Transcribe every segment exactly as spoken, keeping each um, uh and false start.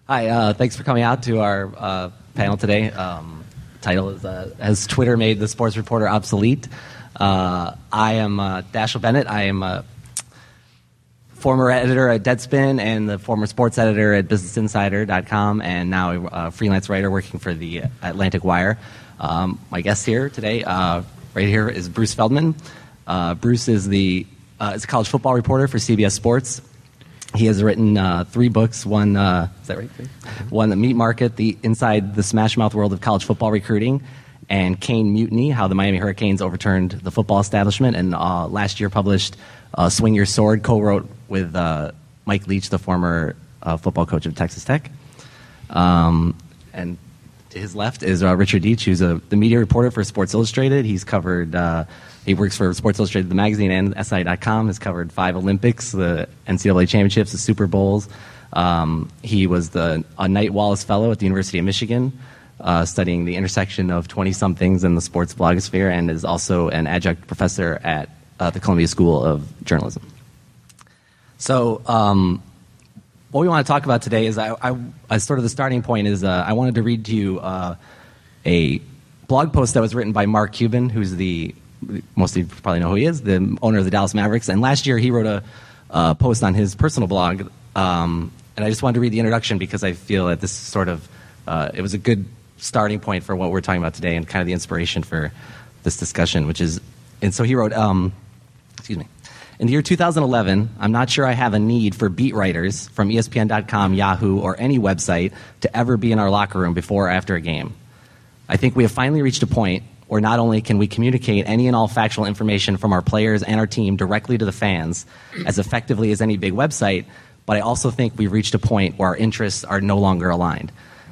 Hi, uh, thanks for coming out to our uh, panel today. Um, title is uh, Has Twitter Made the Sports Reporter Obsolete? Uh, I am uh, Dashiell Bennett. I am a former editor at Deadspin and the former sports editor at business insider dot com, and now a freelance writer working for the Atlantic Wire. Um, my guest here today, uh, right here, is Bruce Feldman. Uh, Bruce is the uh, is a college football reporter for C B S Sports. He has written uh, three books. One, uh, is that right? One, The Meat Market, the Inside the Smash Mouth World of College Football Recruiting, and Cane Mutiny, How the Miami Hurricanes Overturned the Football Establishment. And uh, last year published uh, Swing Your Sword, co-wrote with uh, Mike Leach, the former uh, football coach of Texas Tech. Um, and to his left is uh, Richard Deitch, who's a, the media reporter for Sports Illustrated. He's covered... Uh, He works for Sports Illustrated, the magazine, and S I dot com. Has covered five Olympics, the N C double A championships, the Super Bowls. Um, he was the a Knight Wallace Fellow at the University of Michigan, uh, studying the intersection of twenty-somethings in the sports blogosphere, and is also an adjunct professor at uh, the Columbia School of Journalism. So um, what we want to talk about today is, I, I, as sort of the starting point, is uh, I wanted to read to you uh, a blog post that was written by Mark Cuban, who's the most of you probably know who he is, the owner of the Dallas Mavericks. And last year he wrote a uh, post on his personal blog, um, and I just wanted to read the introduction because I feel that this sort of, uh, it was a good starting point for what we're talking about today and kind of the inspiration for this discussion, which is, and so he wrote, um, excuse me, in the year two thousand eleven, I'm not sure I have a need for beat writers from E S P N dot com, Yahoo, or any website to ever be in our locker room before or after a game. I think we have finally reached a point where not only can we communicate any and all factual information from our players and our team directly to the fans as effectively as any big website, but I also think we've reached a point where our interests are no longer aligned.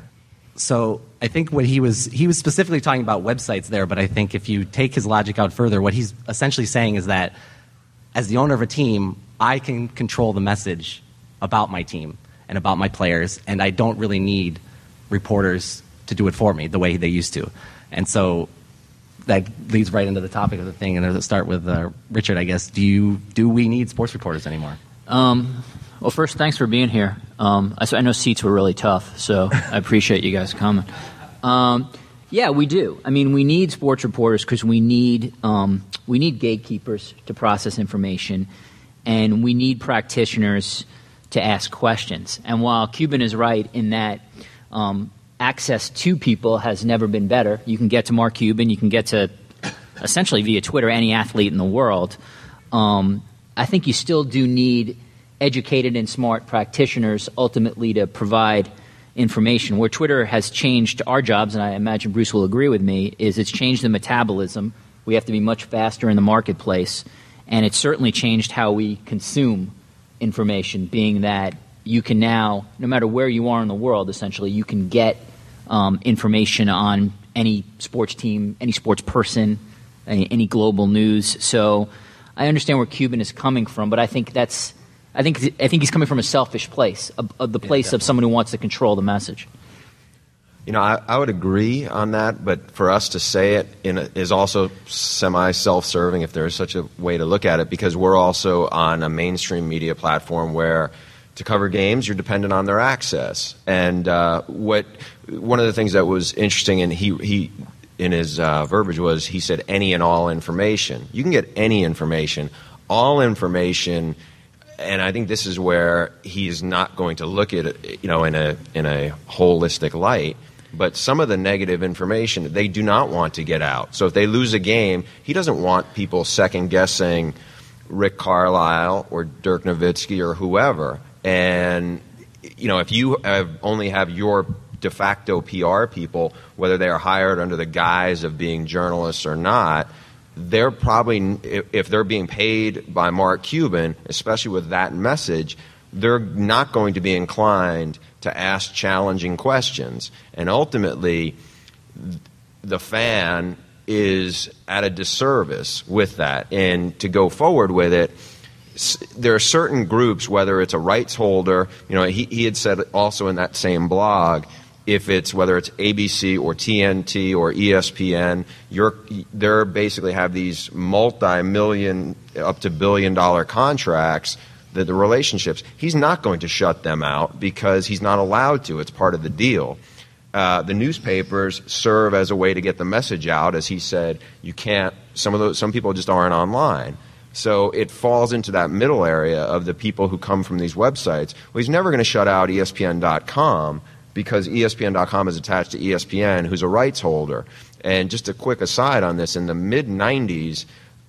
So I think what he was, he was specifically talking about websites there, but I think if you take his logic out further, what he's essentially saying is that as the owner of a team, I can control the message about my team and about my players, and I don't really need reporters to do it for me the way they used to. And so that leads right into the topic of the thing, and let's start with uh, Richard, I guess. Do you do we need sports reporters anymore? Um, well, first, thanks for being here. Um, I, I know seats were really tough, so I appreciate you guys coming. Um, yeah, we do. I mean, we need sports reporters because we need um, we need gatekeepers to process information, and we need practitioners to ask questions. And while Cuban is right in that um, access to people has never been better. You can get to Mark Cuban. You can get to, essentially via Twitter, any athlete in the world. Um, I think you still do need educated and smart practitioners ultimately to provide information. Where Twitter has changed our jobs, and I imagine Bruce will agree with me, is it's changed the metabolism. We have to be much faster in the marketplace. And it's certainly changed how we consume information, being that you can now, no matter where you are in the world, essentially, you can get Um, information on any sports team, any sports person, any, any global news. So I understand where Cuban is coming from, but I think that's, I think, I think he's coming from a selfish place, a, a, the place yeah, of someone who wants to control the message. You know, I, I would agree on that, but for us to say it in a, is also semi-self-serving, if there is such a way to look at it, because we're also on a mainstream media platform where to cover games, you're dependent on their access. And uh, what one of the things that was interesting, and he he in his uh, verbiage was, he said any and all information. You can get any information, all information, and I think this is where he's not going to look at it, you know, in a in a holistic light. But some of the negative information they do not want to get out. So if they lose a game, he doesn't want people second guessing Rick Carlisle or Dirk Nowitzki or whoever. And, you know, if you have only have your de facto P R people, whether they are hired under the guise of being journalists or not, they're probably, if they're being paid by Mark Cuban, especially with that message, they're not going to be inclined to ask challenging questions. And ultimately, the fan is at a disservice with that. And to go forward with it, there are certain groups, whether it's a rights holder, you know, he, he had said also in that same blog, if it's whether it's A B C or T N T or E S P N, you're they're basically have these multi-million up to billion dollar contracts the, the relationships. He's not going to shut them out because he's not allowed to. It's part of the deal. Uh, the newspapers serve as a way to get the message out. As he said, you can't. Some of those, some people just aren't online. So it falls into that middle area of the people who come from these websites. Well, he's never going to shut out E S P N dot com because E S P N dot com is attached to E S P N, who's a rights holder. And just a quick aside on this, in the mid nineties,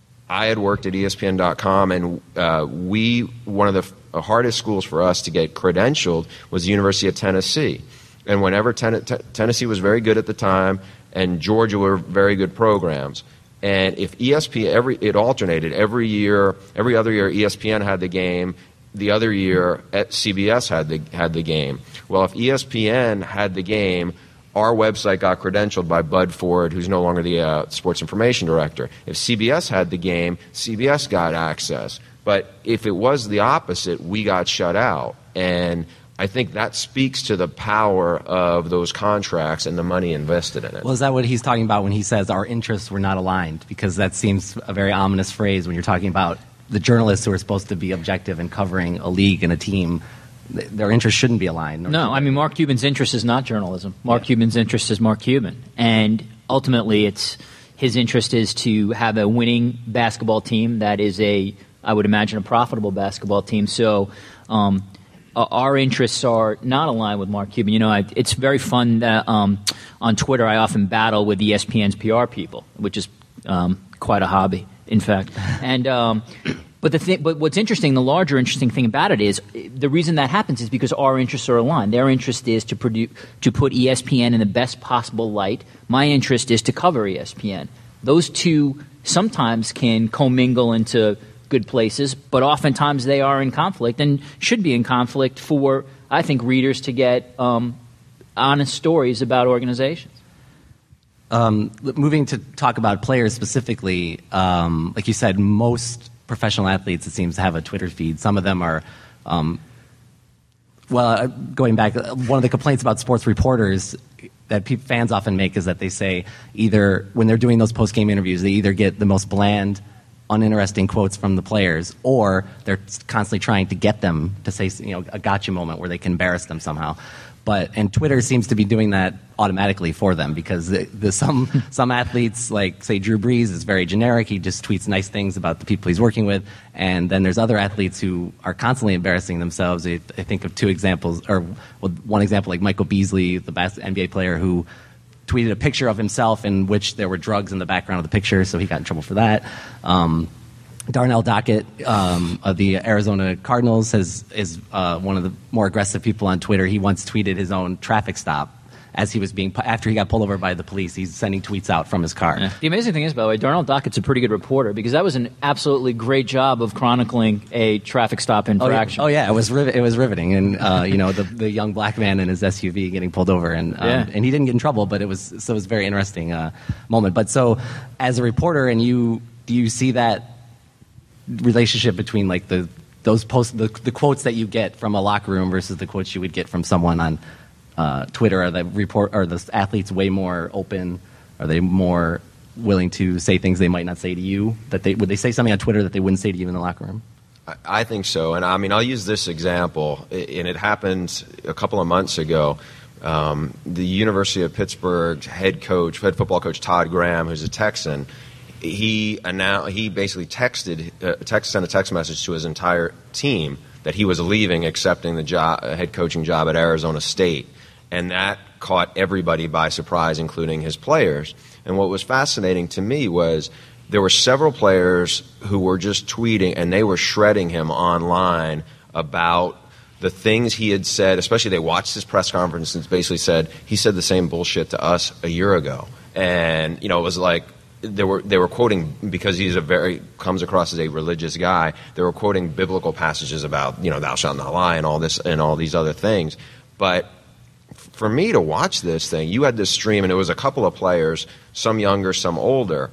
I had worked at E S P N dot com, and uh, we, one of the f- hardest schools for us to get credentialed was the University of Tennessee. And whenever ten- t- Tennessee was very good at the time, and Georgia were very good programs, and if E S P N, every, it alternated every year, every other year E S P N had the game, the other year C B S had the, had the game. Well, if E S P N had the game, our website got credentialed by Bud Ford, who's no longer the uh, sports information director. If C B S had the game, C B S got access. But if it was the opposite, we got shut out. And I think that speaks to the power of those contracts and the money invested in it. Well, is that what he's talking about when he says our interests were not aligned? Because that seems a very ominous phrase when you're talking about the journalists who are supposed to be objective in covering a league and a team. Their interests shouldn't be aligned. No, I mean, Mark Cuban's interest is not journalism. Mark yeah. Cuban's interest is Mark Cuban. And ultimately, it's his interest is to have a winning basketball team that is a, I would imagine, a profitable basketball team. So um, our interests are not aligned with Mark Cuban. You know, I, it's very fun that um, on Twitter I often battle with E S P N's P R people, which is um, quite a hobby, in fact. And um, But the thing, but what's interesting, the larger interesting thing about it is the reason that happens is because our interests are aligned. Their interest is to produce, to put E S P N in the best possible light. My interest is to cover E S P N. Those two sometimes can commingle into good places, but oftentimes they are in conflict and should be in conflict for, I think, readers to get um, honest stories about organizations. Um, moving to talk about players specifically, um, like you said, most professional athletes, it seems, to have a Twitter feed. Some of them are, um, well, uh, going back, one of the complaints about sports reporters that pe- fans often make is that they say either when they're doing those post-game interviews, they either get the most bland, uninteresting quotes from the players, or they're constantly trying to get them to say, you know, a gotcha moment where they can embarrass them somehow. But and Twitter seems to be doing that automatically for them because the, the, some some athletes, like say Drew Brees, is very generic. He just tweets nice things about the people he's working with, and then there's other athletes who are constantly embarrassing themselves. I, I think of two examples, or well, one example, like Michael Beasley, the bas- N B A player, who tweeted a picture of himself in which there were drugs in the background of the picture, so he got in trouble for that. Um, Darnell Dockett um, of the Arizona Cardinals has, is uh, one of the more aggressive people on Twitter. He once tweeted his own traffic stop as he was being after he got pulled over by the police. He's sending tweets out from his car. Yeah. The amazing thing is, by the way, Darnell Dockett's a pretty good reporter because that was an absolutely great job of chronicling a traffic stop infraction. Oh yeah, oh, yeah it was rivet- it was riveting, and uh, you know the the young black man in his S U V getting pulled over, and um, yeah. and he didn't get in trouble, but it was so it was a very interesting uh, moment. But so, as a reporter, and you do you see that relationship between like the those post the, the quotes that you get from a locker room versus the quotes you would get from someone on uh, Twitter? Are the report are the athletes way more open? Are they more willing to say things they might not say to you? That they would they say something on Twitter that they wouldn't say to you in the locker room? I, I think so, and I mean I'll use this example, and it happened a couple of months ago. Um, the University of Pittsburgh head coach, head football coach Todd Graham, who's a Texan. He announced, he basically texted, uh, text, sent a text message to his entire team that he was leaving, accepting the job, uh, head coaching job at Arizona State, and that caught everybody by surprise, including his players. And what was fascinating to me was there were several players who were just tweeting, and they were shredding him online about the things he had said. Especially, they watched his press conference and basically said he said the same bullshit to us a year ago, and you know it was like. They were they were quoting, because he's a very comes across as a religious guy. They were quoting biblical passages about, you know, thou shalt not lie and all this and all these other things. But for me to watch this thing, you had this stream, and it was a couple of players, some younger, some older,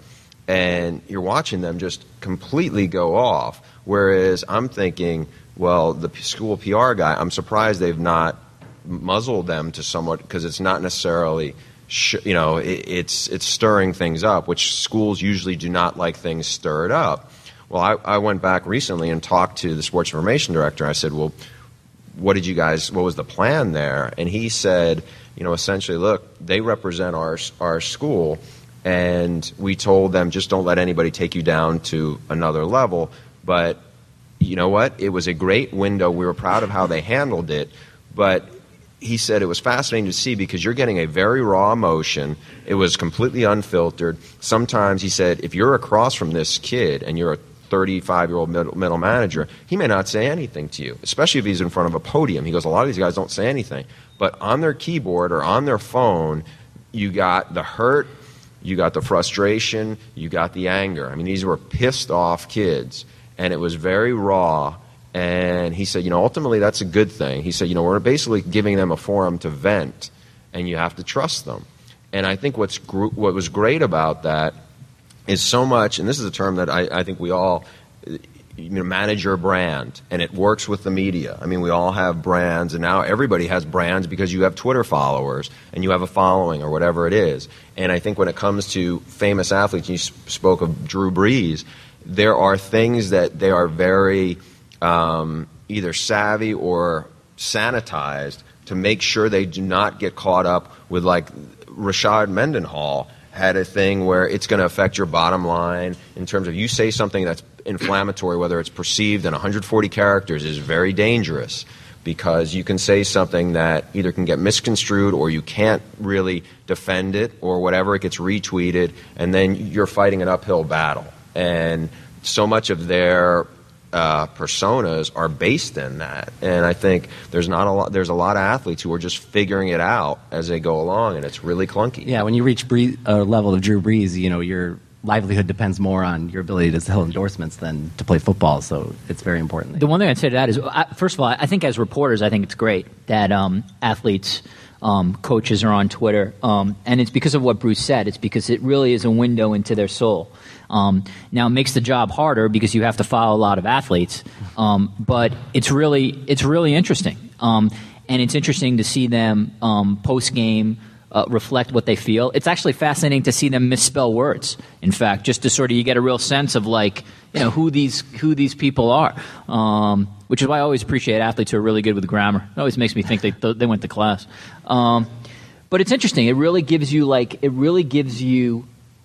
and you're watching them just completely go off. Whereas I'm thinking, well, the school P R guy, I'm surprised they've not muzzled them to somewhat, because it's not necessarily. You know, it's it's stirring things up, which schools usually do not like things stirred up. Well, I, I went back recently and talked to the sports information director. I said, well, what did you guys, what was the plan there? And he said, you know, essentially, look, they represent our our school, and we told them just don't let anybody take you down to another level. But you know what? It was a great window. We were proud of how they handled it. But he said it was fascinating to see because you're getting a very raw emotion. It was completely unfiltered. Sometimes, he said, if you're across from this kid and you're a thirty-five-year-old middle, middle manager, he may not say anything to you, especially if he's in front of a podium. He goes, a lot of these guys don't say anything. But on their keyboard or on their phone, you got the hurt, you got the frustration, you got the anger. I mean, these were pissed off kids, and it was very raw. And he said, you know, ultimately that's a good thing. He said, you know, we're basically giving them a forum to vent, and you have to trust them. And I think what's gr- what was great about that is so much, and this is a term that I, I think we all, you know, manage your brand, and it works with the media. I mean, we all have brands, and now everybody has brands because you have Twitter followers, and you have a following, or whatever it is. And I think when it comes to famous athletes, you spoke of Drew Brees, there are things that they are very um, either savvy or sanitized to make sure they do not get caught up with, like, Rashad Mendenhall had a thing where it's going to affect your bottom line in terms of you say something that's inflammatory, whether it's perceived in one hundred forty characters, is very dangerous because you can say something that either can get misconstrued or you can't really defend it or whatever, it gets retweeted, and then you're fighting an uphill battle. And so much of their uh, personas are based in that. And I think there's not a lot, there's a lot of athletes who are just figuring it out as they go along, and it's really clunky. Yeah, when you reach a uh, level of Drew Brees, you know, your livelihood depends more on your ability to sell endorsements than to play football, so it's very important. The one thing I'd say to that is, first of all, I think as reporters, I think it's great that um, athletes, um, coaches are on Twitter, um, and it's because of what Bruce said. It's because it really is a window into their soul. Um, now, it makes the job harder because you have to follow a lot of athletes, um, but it's really it's really interesting, um, and it's interesting to see them um, post game. Uh, reflect what they feel. It's actually fascinating to see them misspell words. In fact, just to sort of you get a real sense of like you know who these who these people are, um, which is why I always appreciate athletes who are really good with grammar. It always makes me think they they went to class. Um, but it's interesting. It really gives you like it really gives you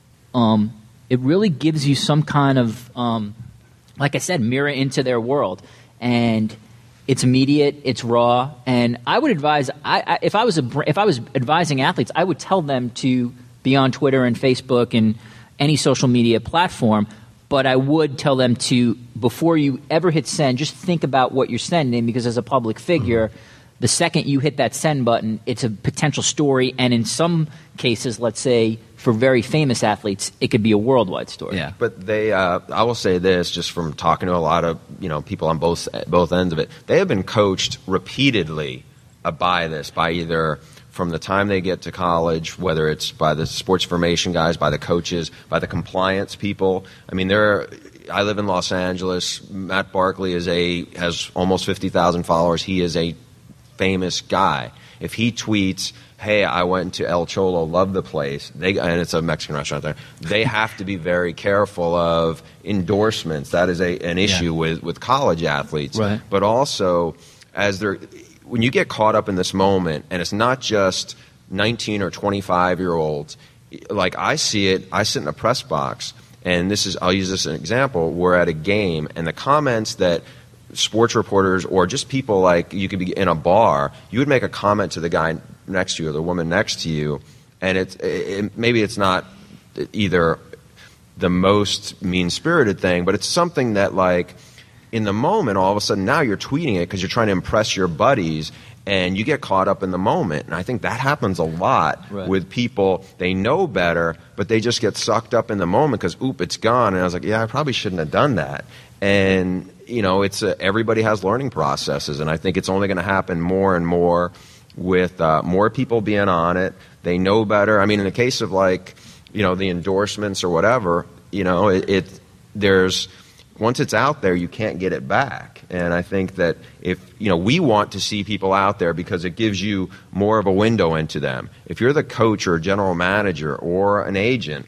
um, it really gives you some kind of um, like I said, mirror into their world. And it's immediate, it's raw, and I would advise. I, I, if I was a, if I was advising athletes, I would tell them to be on Twitter and Facebook and any social media platform. But I would tell them to, before you ever hit send, just think about what you're sending, because as a public figure, mm-hmm. the second you hit that send button, it's a potential story, and in some cases, let's say for very famous athletes, it could be a worldwide story. Yeah. But they, uh, I will say this, just from talking to a lot of you know people on both both ends of it, they have been coached repeatedly uh, by this, by either from the time they get to college, whether it's by the sports information guys, by the coaches, by the compliance people. I mean, there. I live in Los Angeles. Matt Barkley is a has almost fifty thousand followers. He is a famous guy. If he tweets, hey, I went to El Cholo, love the place, they, and it's a Mexican restaurant there, they have to be very careful of endorsements. That is a, an issue yeah. with, with college athletes. Right. But also, as they're, when you get caught up in this moment, and it's not just nineteen or twenty-five-year-olds, like I see it, I sit in a press box, and this is, I'll use this as an example, we're at a game, and the comments that sports reporters or just people, like you could be in a bar, you would make a comment to the guy next to you or the woman next to you, and it's it, maybe it's not either the most mean-spirited thing, but it's something that, like, in the moment, all of a sudden now you're tweeting it because you're trying to impress your buddies, and you get caught up in the moment. And I think that happens a lot right. with people. They know better, but they just get sucked up in the moment because, oop, it's gone. And I was like, yeah, I probably shouldn't have done that. And you know, it's a, everybody has learning processes, and I think it's only going to happen more and more with uh, more people being on it. They know better. I mean, in the case of, like, you know, the endorsements or whatever, you know, it, it there's once it's out there, you can't get it back. And I think that if, you know, we want to see people out there because it gives you more of a window into them. If you're the coach or general manager or an agent,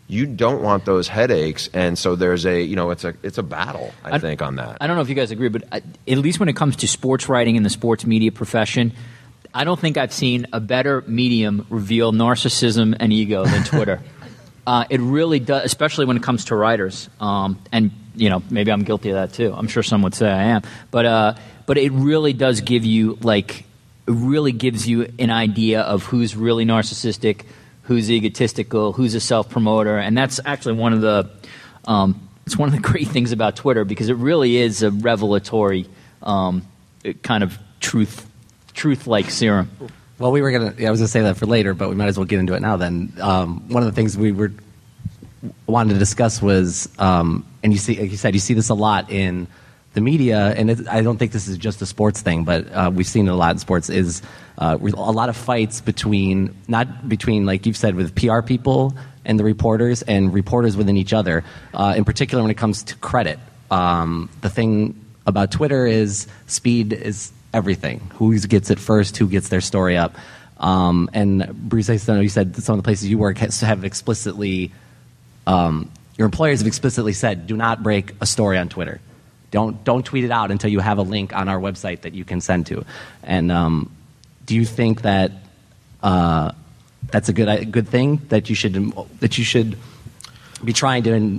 you don't want those headaches, and so there's a you know it's a it's a battle I, I think on that. I don't know if you guys agree, but I, at least when it comes to sports writing in the sports media profession, I don't think I've seen a better medium reveal narcissism and ego than Twitter. uh, it really does, especially when it comes to writers. Um, and you know, maybe I'm guilty of that too. I'm sure some would say I am, but uh, but it really does give you like it really gives you an idea of who's really narcissistic, who's egotistical, who's a self-promoter, and that's actually one of the um, it's one of the great things about Twitter, because it really is a revelatory um, kind of truth truth-like serum. Well, we were gonna. Yeah, I was gonna say that for later, but we might as well get into it now. Then um, one of the things we were wanted to discuss was, um, and you see, like you said, you see this a lot in the media, and it, I don't think this is just a sports thing, but uh, we've seen it a lot in sports. Is uh, a lot of fights between not between, like you've said, with P R people and the reporters, and reporters within each other. Uh, in particular, when it comes to credit, um, the thing about Twitter is speed is everything. Who gets it first? Who gets their story up? Um, and Bruce, I know you said some of the places you work have explicitly, um, your employers have explicitly said, do not break a story on Twitter. Don't don't tweet it out until you have a link on our website that you can send to. And um, do you think that uh, that's a good a good thing, that you should that you should be trying to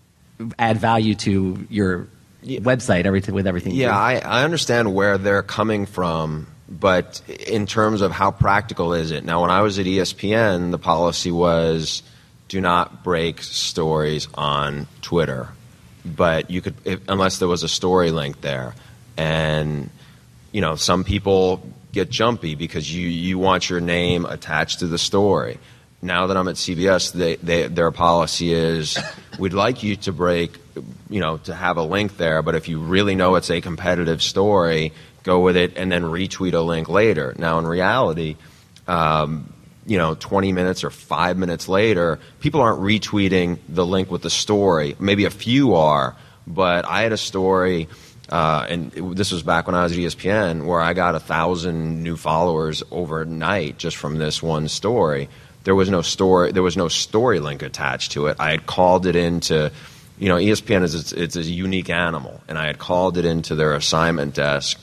add value to your yeah. website everything with everything? Yeah, I, I understand where they're coming from, but in terms of how practical is it? Now, when I was at E S P N, the policy was do not break stories on Twitter. But you could, if, unless there was a story link there. And, you know, some people get jumpy because you, you want your name attached to the story. Now that I'm at C B S, they, they, their policy is we'd like you to break, you know, to have a link there, but if you really know it's a competitive story, go with it and then retweet a link later. Now, in reality, um, you know, twenty minutes or five minutes later, people aren't retweeting the link with the story. Maybe a few are, but I had a story, uh, and it, this was back when I was at E S P N, where I got a thousand new followers overnight just from this one story. There was no story. There was no story link attached to it. I had called it into, you know, E S P N is it's, it's a unique animal, and I had called it into their assignment desk.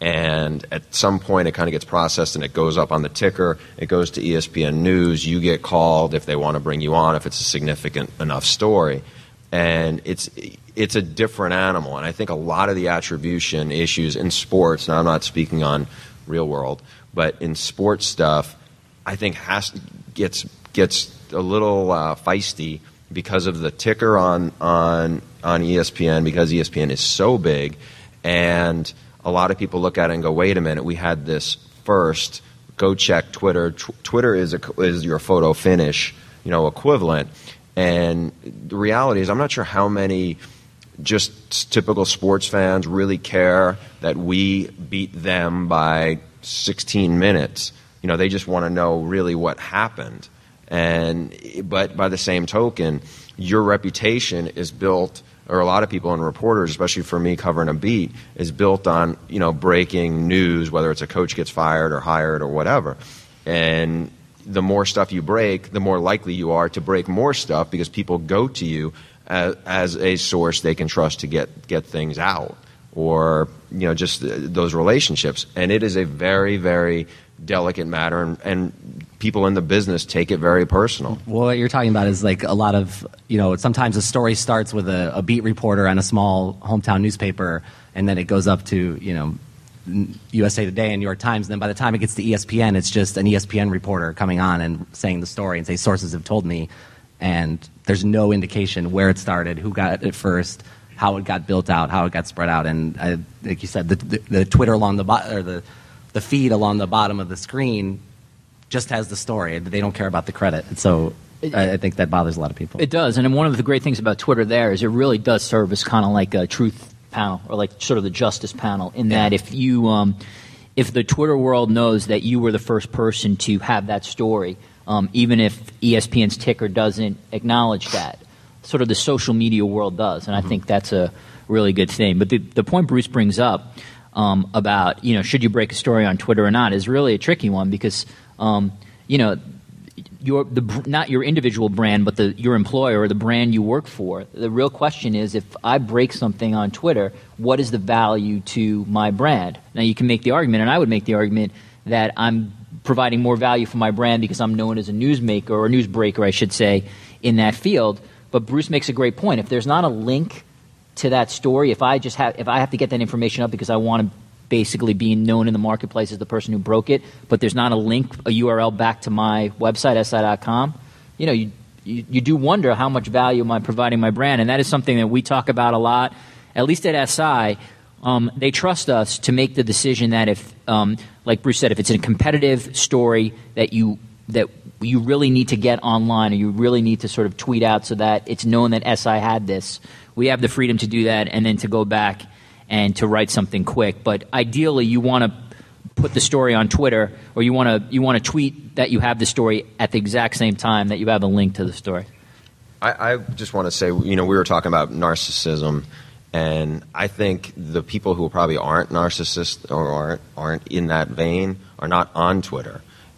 And at some point, it kind of gets processed, and it goes up on the ticker. It goes to E S P N News. You get called if they want to bring you on, if it's a significant enough story. And it's it's a different animal. And I think a lot of the attribution issues in sports, now I'm not speaking on real world, but in sports stuff, I think has gets gets a little uh, feisty because of the ticker on on on E S P N, because E S P N is so big. And a lot of people look at it and go, wait a minute, we had this first. Go check Twitter. T- Twitter is a, is your photo finish, you know, equivalent. And the reality is, I'm not sure how many just typical sports fans really care that we beat them by sixteen minutes. You know, they just want to know really what happened. And but by the same token, your reputation is built, or a lot of people and reporters, especially for me covering a beat, is built on, you know, breaking news, whether it's a coach gets fired or hired or whatever. And the more stuff you break, the more likely you are to break more stuff, because people go to you as, as a source they can trust to get, get things out, or, you know, just those relationships. And it is a very, very delicate matter, and, and people in the business take it very personal. Well, what you're talking about is like a lot of, you know, sometimes a story starts with a, a beat reporter on a small hometown newspaper, and then it goes up to, you know, U S A Today and New York Times. And then by the time it gets to E S P N, it's just an E S P N reporter coming on and saying the story and say, sources have told me. And there's no indication where it started, who got it first, how it got built out, how it got spread out. And I, like you said, the, the, the Twitter along the bottom, or the the feed along the bottom of the screen just has the story. They don't care about the credit. And so I, I think that bothers a lot of people. It does. And one of the great things about Twitter there is it really does serve as kind of like a truth panel, or like sort of the justice panel, in that yeah. if you, um, if the Twitter world knows that you were the first person to have that story, um, even if E S P N's ticker doesn't acknowledge that, sort of the social media world does. And I mm-hmm. think that's a really good thing. But the, the point Bruce brings up, Um, about, you know, should you break a story on Twitter or not, is really a tricky one, because, um, you know, your the not your individual brand, but the your employer or the brand you work for. The real question is, if I break something on Twitter, what is the value to my brand? Now, you can make the argument, and I would make the argument, that I'm providing more value for my brand because I'm known as a newsmaker or a newsbreaker, I should say, in that field. But Bruce makes a great point. If there's not a link to that story, if I just have if I have to get that information up because I want to basically being known in the marketplace as the person who broke it, but there's not a link, a U R L back to my website, S I dot com, you know, you, you, you do wonder how much value am I providing my brand. And that is something that we talk about a lot, at least at S I. Um, they trust us to make the decision that if, um, like Bruce said, if it's a competitive story that you that you really need to get online or you really need to sort of tweet out so that it's known that S I had this, we have the freedom to do that and then to go back and to write something quick. But ideally, you want to put the story on Twitter, or you want to you want to tweet that you have the story at the exact same time that you have a link to the story. I, I just want to say, you know, we were talking about narcissism, and I think the people who probably aren't narcissists or aren't aren't in that vein are not on Twitter.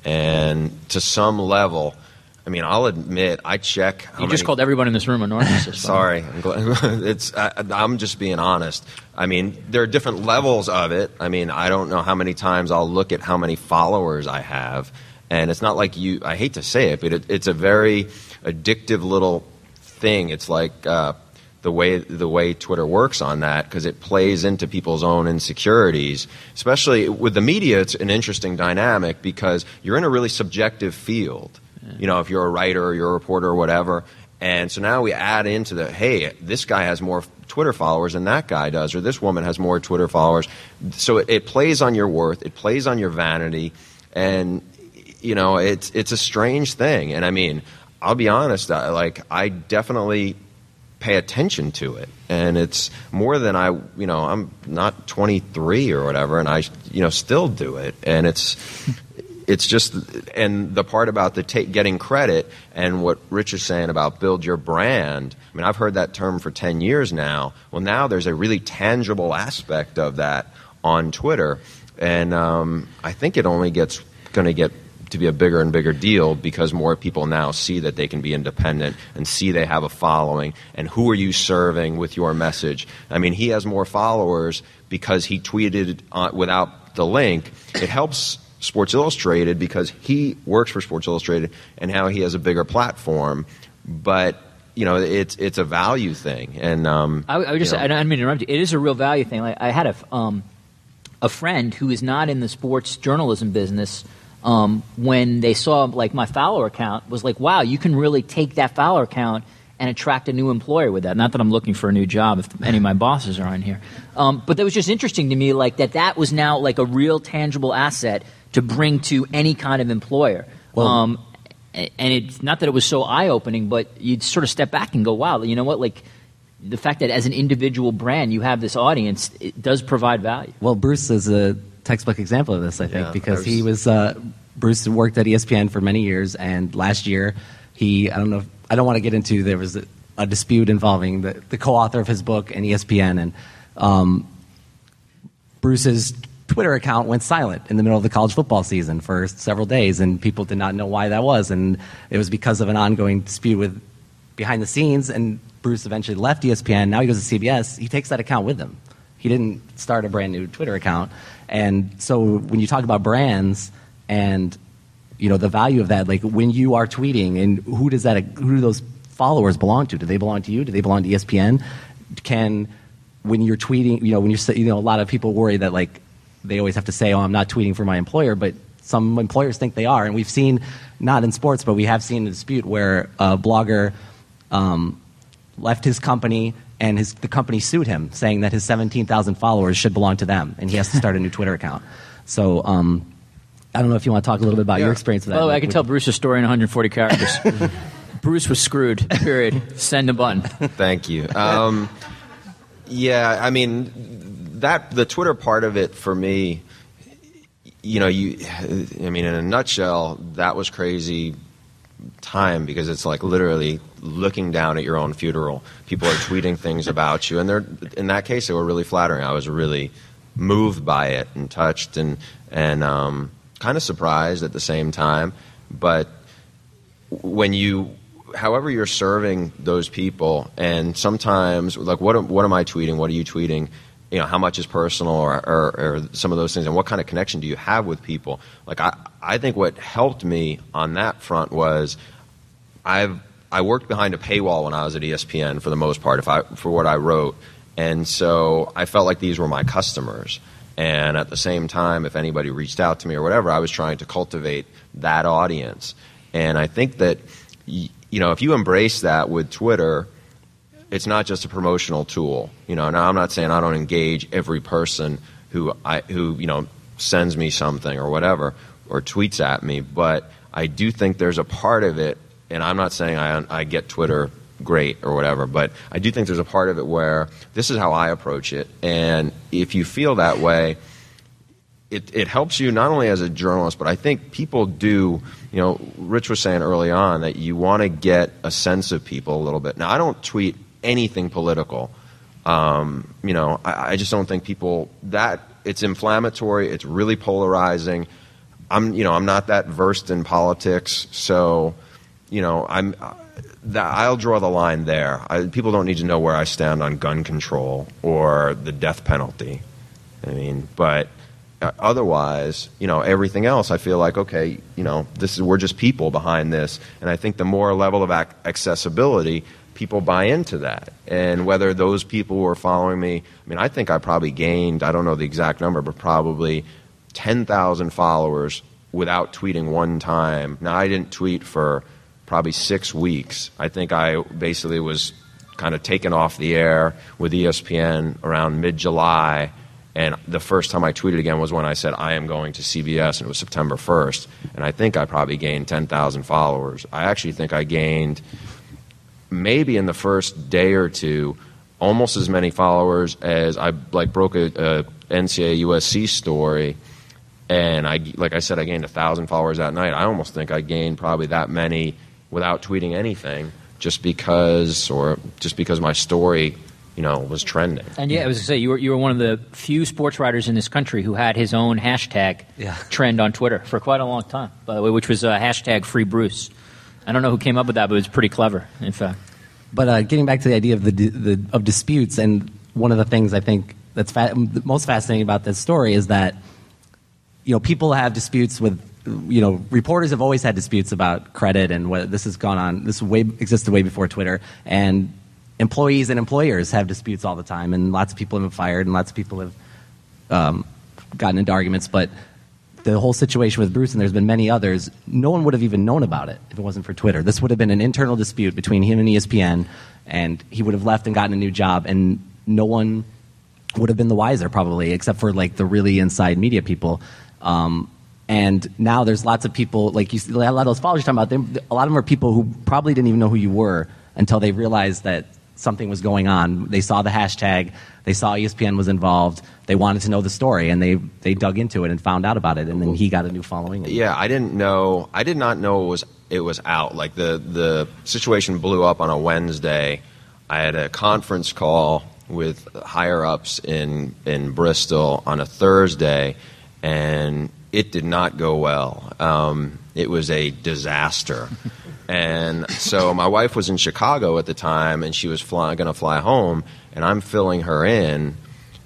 And to some level, I mean, I'll admit, I check. How you just many, called everyone in this room a narcissist. Sorry, I'm, glad, it's, I, I'm just being honest. I mean, there are different levels of it. I mean, I don't know how many times I'll look at how many followers I have, and it's not like you. I hate to say it, but it, it's a very addictive little thing. It's like uh, the way the way Twitter works on that, because it plays into people's own insecurities. Especially with the media, it's an interesting dynamic because you're in a really subjective field. You know, if you're a writer or you're a reporter or whatever. And so now we add into the, hey, this guy has more Twitter followers than that guy does, or this woman has more Twitter followers. So it, it plays on your worth. It plays on your vanity. And, you know, it's it's a strange thing. And, I mean, I'll be honest, I, like, I definitely pay attention to it. And it's more than I, you know, I'm not twenty-three or whatever, and I, you know, still do it. And it's... It's just, and the part about the ta- getting credit and what Rich is saying about build your brand, I mean, I've heard that term for ten years now. Well, now there's a really tangible aspect of that on Twitter. And um, I think it only gets going to get to be a bigger and bigger deal because more people now see that they can be independent and see they have a following. And who are you serving with your message? I mean, he has more followers because he tweeted uh, without the link. It helps Sports Illustrated because he works for Sports Illustrated and how he has a bigger platform, but you know it's it's a value thing. And um, I, I would just say, I don't mean to interrupt you. It is a real value thing. Like I had a um, a friend who is not in the sports journalism business. Um, when they saw like my follower count, was like, wow, you can really take that follower count and attract a new employer with that. Not that I'm looking for a new job if any of my bosses are on here, um, but that was just interesting to me. Like that that was now like a real tangible asset to bring to any kind of employer. Well, um, and it's not that it was so eye-opening, but you'd sort of step back and go, wow, you know what, like the fact that as an individual brand you have this audience, it does provide value. Well, Bruce is a textbook example of this, I think, yeah, because was... he was uh, Bruce worked at E S P N for many years, and last year he, I don't know, if, I don't want to get into, there was a, a dispute involving the, the co-author of his book and E S P N, and um, Bruce's Twitter account went silent in the middle of the college football season for several days, and people did not know why that was. And it was because of an ongoing dispute with behind the scenes, and Bruce eventually left E S P N. Now he goes to C B S. He takes that account with him. He didn't start a brand new Twitter account. And so when you talk about brands and, you know, the value of that, like when you are tweeting, and who does that, who do those followers belong to? Do they belong to you? Do they belong to E S P N? Can, when you're tweeting, you know, when you're, you know, a lot of people worry that, like, they always have to say, oh, I'm not tweeting for my employer, but some employers think they are. And we've seen, not in sports, but we have seen a dispute where a blogger um, left his company and his, the company sued him, saying that his seventeen thousand followers should belong to them, and he has to start a new Twitter account. So um, I don't know if you want to talk a little bit about yeah. your experience with that. By the way, I can tell Bruce's story in one hundred forty characters. Bruce was screwed, period. Send a button. Thank you. Um, yeah, I mean, that the Twitter part of it for me, you know, you, I mean, in a nutshell, that was crazy time because it's like literally looking down at your own funeral. People are tweeting things about you, and they're, in that case, they were really flattering. I was really moved by it and touched and and um, kind of surprised at the same time. But when you, however you're serving those people, and sometimes, like, what, what am I tweeting? What are you tweeting? You know, how much is personal, or, or, or some of those things, and what kind of connection do you have with people? Like, I, I think what helped me on that front was I've I worked behind a paywall when I was at E S P N for the most part, if I for what I wrote, and so I felt like these were my customers. And at the same time, if anybody reached out to me or whatever, I was trying to cultivate that audience. And I think that, you know, if you embrace that with Twitter, it's not just a promotional tool. You know, now I'm not saying I don't engage every person who I who you know sends me something or whatever or tweets at me, but I do think there's a part of it, and I'm not saying I I get Twitter great or whatever, but I do think there's a part of it where this is how I approach it, and if you feel that way, it it helps you not only as a journalist, but I think people do. You know, Rich was saying early on that you want to get a sense of people a little bit. Now, I don't tweet anything political. Um, you know, I, I just don't think people that it's inflammatory. It's really polarizing. I'm, you know, I'm not that versed in politics, so, you know, I'm. That I'll draw the line there. I, people don't need to know where I stand on gun control or the death penalty. I mean, but uh, otherwise, you know, everything else, I feel like, okay, you know, this is we're just people behind this, and I think the more level of ac- accessibility, people buy into that. And whether those people who are following me, I mean, I think I probably gained, I don't know the exact number, but probably ten thousand followers without tweeting one time. Now, I didn't tweet for probably six weeks. I think I basically was kind of taken off the air with E S P N around mid-July, and the first time I tweeted again was when I said I am going to C B S, and it was September first, and I think I probably gained ten thousand followers. I actually think I gained, maybe in the first day or two, almost as many followers as I like broke a, a N C double A U S C story, and I, like I said, I gained a thousand followers that night. I almost think I gained probably that many without tweeting anything, just because, or just because my story, you know, was trending. And yeah, I was going to say, you were you were one of the few sports writers in this country who had his own hashtag yeah. trend on Twitter for quite a long time, by the way, which was uh, hashtag Free Bruce. I don't know who came up with that, but it was pretty clever, in fact. But uh, getting back to the idea of the, the of disputes, and one of the things I think that's fa- most fascinating about this story is that, you know, people have disputes with, you know, reporters have always had disputes about credit, and what this has gone on. This way existed way before Twitter, and employees and employers have disputes all the time, and lots of people have been fired, and lots of people have um, gotten into arguments. But the whole situation with Bruce, and there's been many others, no one would have even known about it if it wasn't for Twitter. This would have been an internal dispute between him and E S P N, and he would have left and gotten a new job, and no one would have been the wiser, probably, except for like the really inside media people. Um, and now there's lots of people, like you see, a lot of those followers you're talking about, they, a lot of them are people who probably didn't even know who you were until they realized that something was going on. They saw the hashtag, they saw E S P N was involved, they wanted to know the story, and they, they dug into it and found out about it, and then he got a new following. Yeah, I didn't know, I did not know it was it was out. Like the, the situation blew up on a Wednesday. I had a conference call with higher-ups in, in Bristol on a Thursday, and it did not go well. Um, it was a disaster. And so my wife was in Chicago at the time, and she was fly, going to fly home, and I'm filling her in,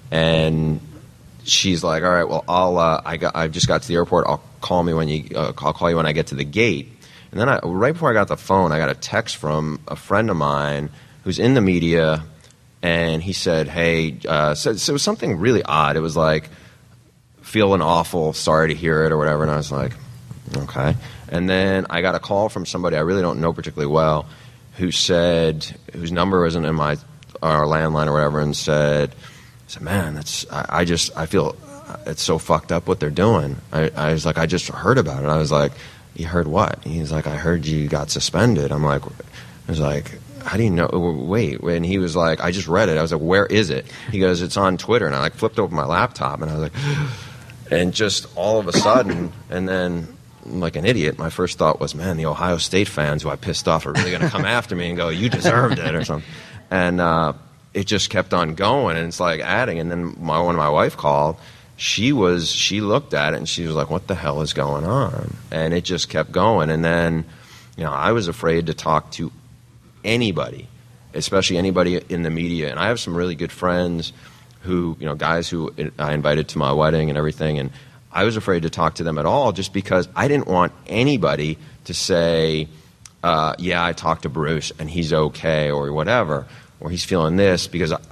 and she's like, all right, well, I'll, uh, I, got, I just got to the airport. I'll call me when you, uh, I'll call you when I get to the gate. And then I, right before I got the phone, I got a text from a friend of mine who's in the media, and he said, hey, uh, so, so it was something really odd. It was like, feeling awful, sorry to hear it or whatever, and I was like, okay. And then I got a call from somebody I really don't know particularly well, who said, whose number wasn't in my our landline or whatever, and said, I said, man, that's I, I just I feel it's so fucked up what they're doing. I, I was like, I just heard about it. I was like, you heard what? He's like, I heard you got suspended. I'm like, I was like, how do you know? Wait, and he was like, I just read it. I was like, where is it? He goes, it's on Twitter, and I like flipped open my laptop, and I was like. And just all of a sudden, and then like an idiot, my first thought was, man, the Ohio State fans who I pissed off are really going to come after me and go, you deserved it or something. And uh, it just kept on going, and it's like adding. And then my, when my wife called, she was she looked at it, and she was like, what the hell is going on? And it just kept going. And then, You know, I was afraid to talk to anybody, especially anybody in the media. And I have some really good friends who, you know, guys who I invited to my wedding and everything, and I was afraid to talk to them at all just because I didn't want anybody to say, uh, yeah, I talked to Bruce and he's okay or whatever, or he's feeling this, because I,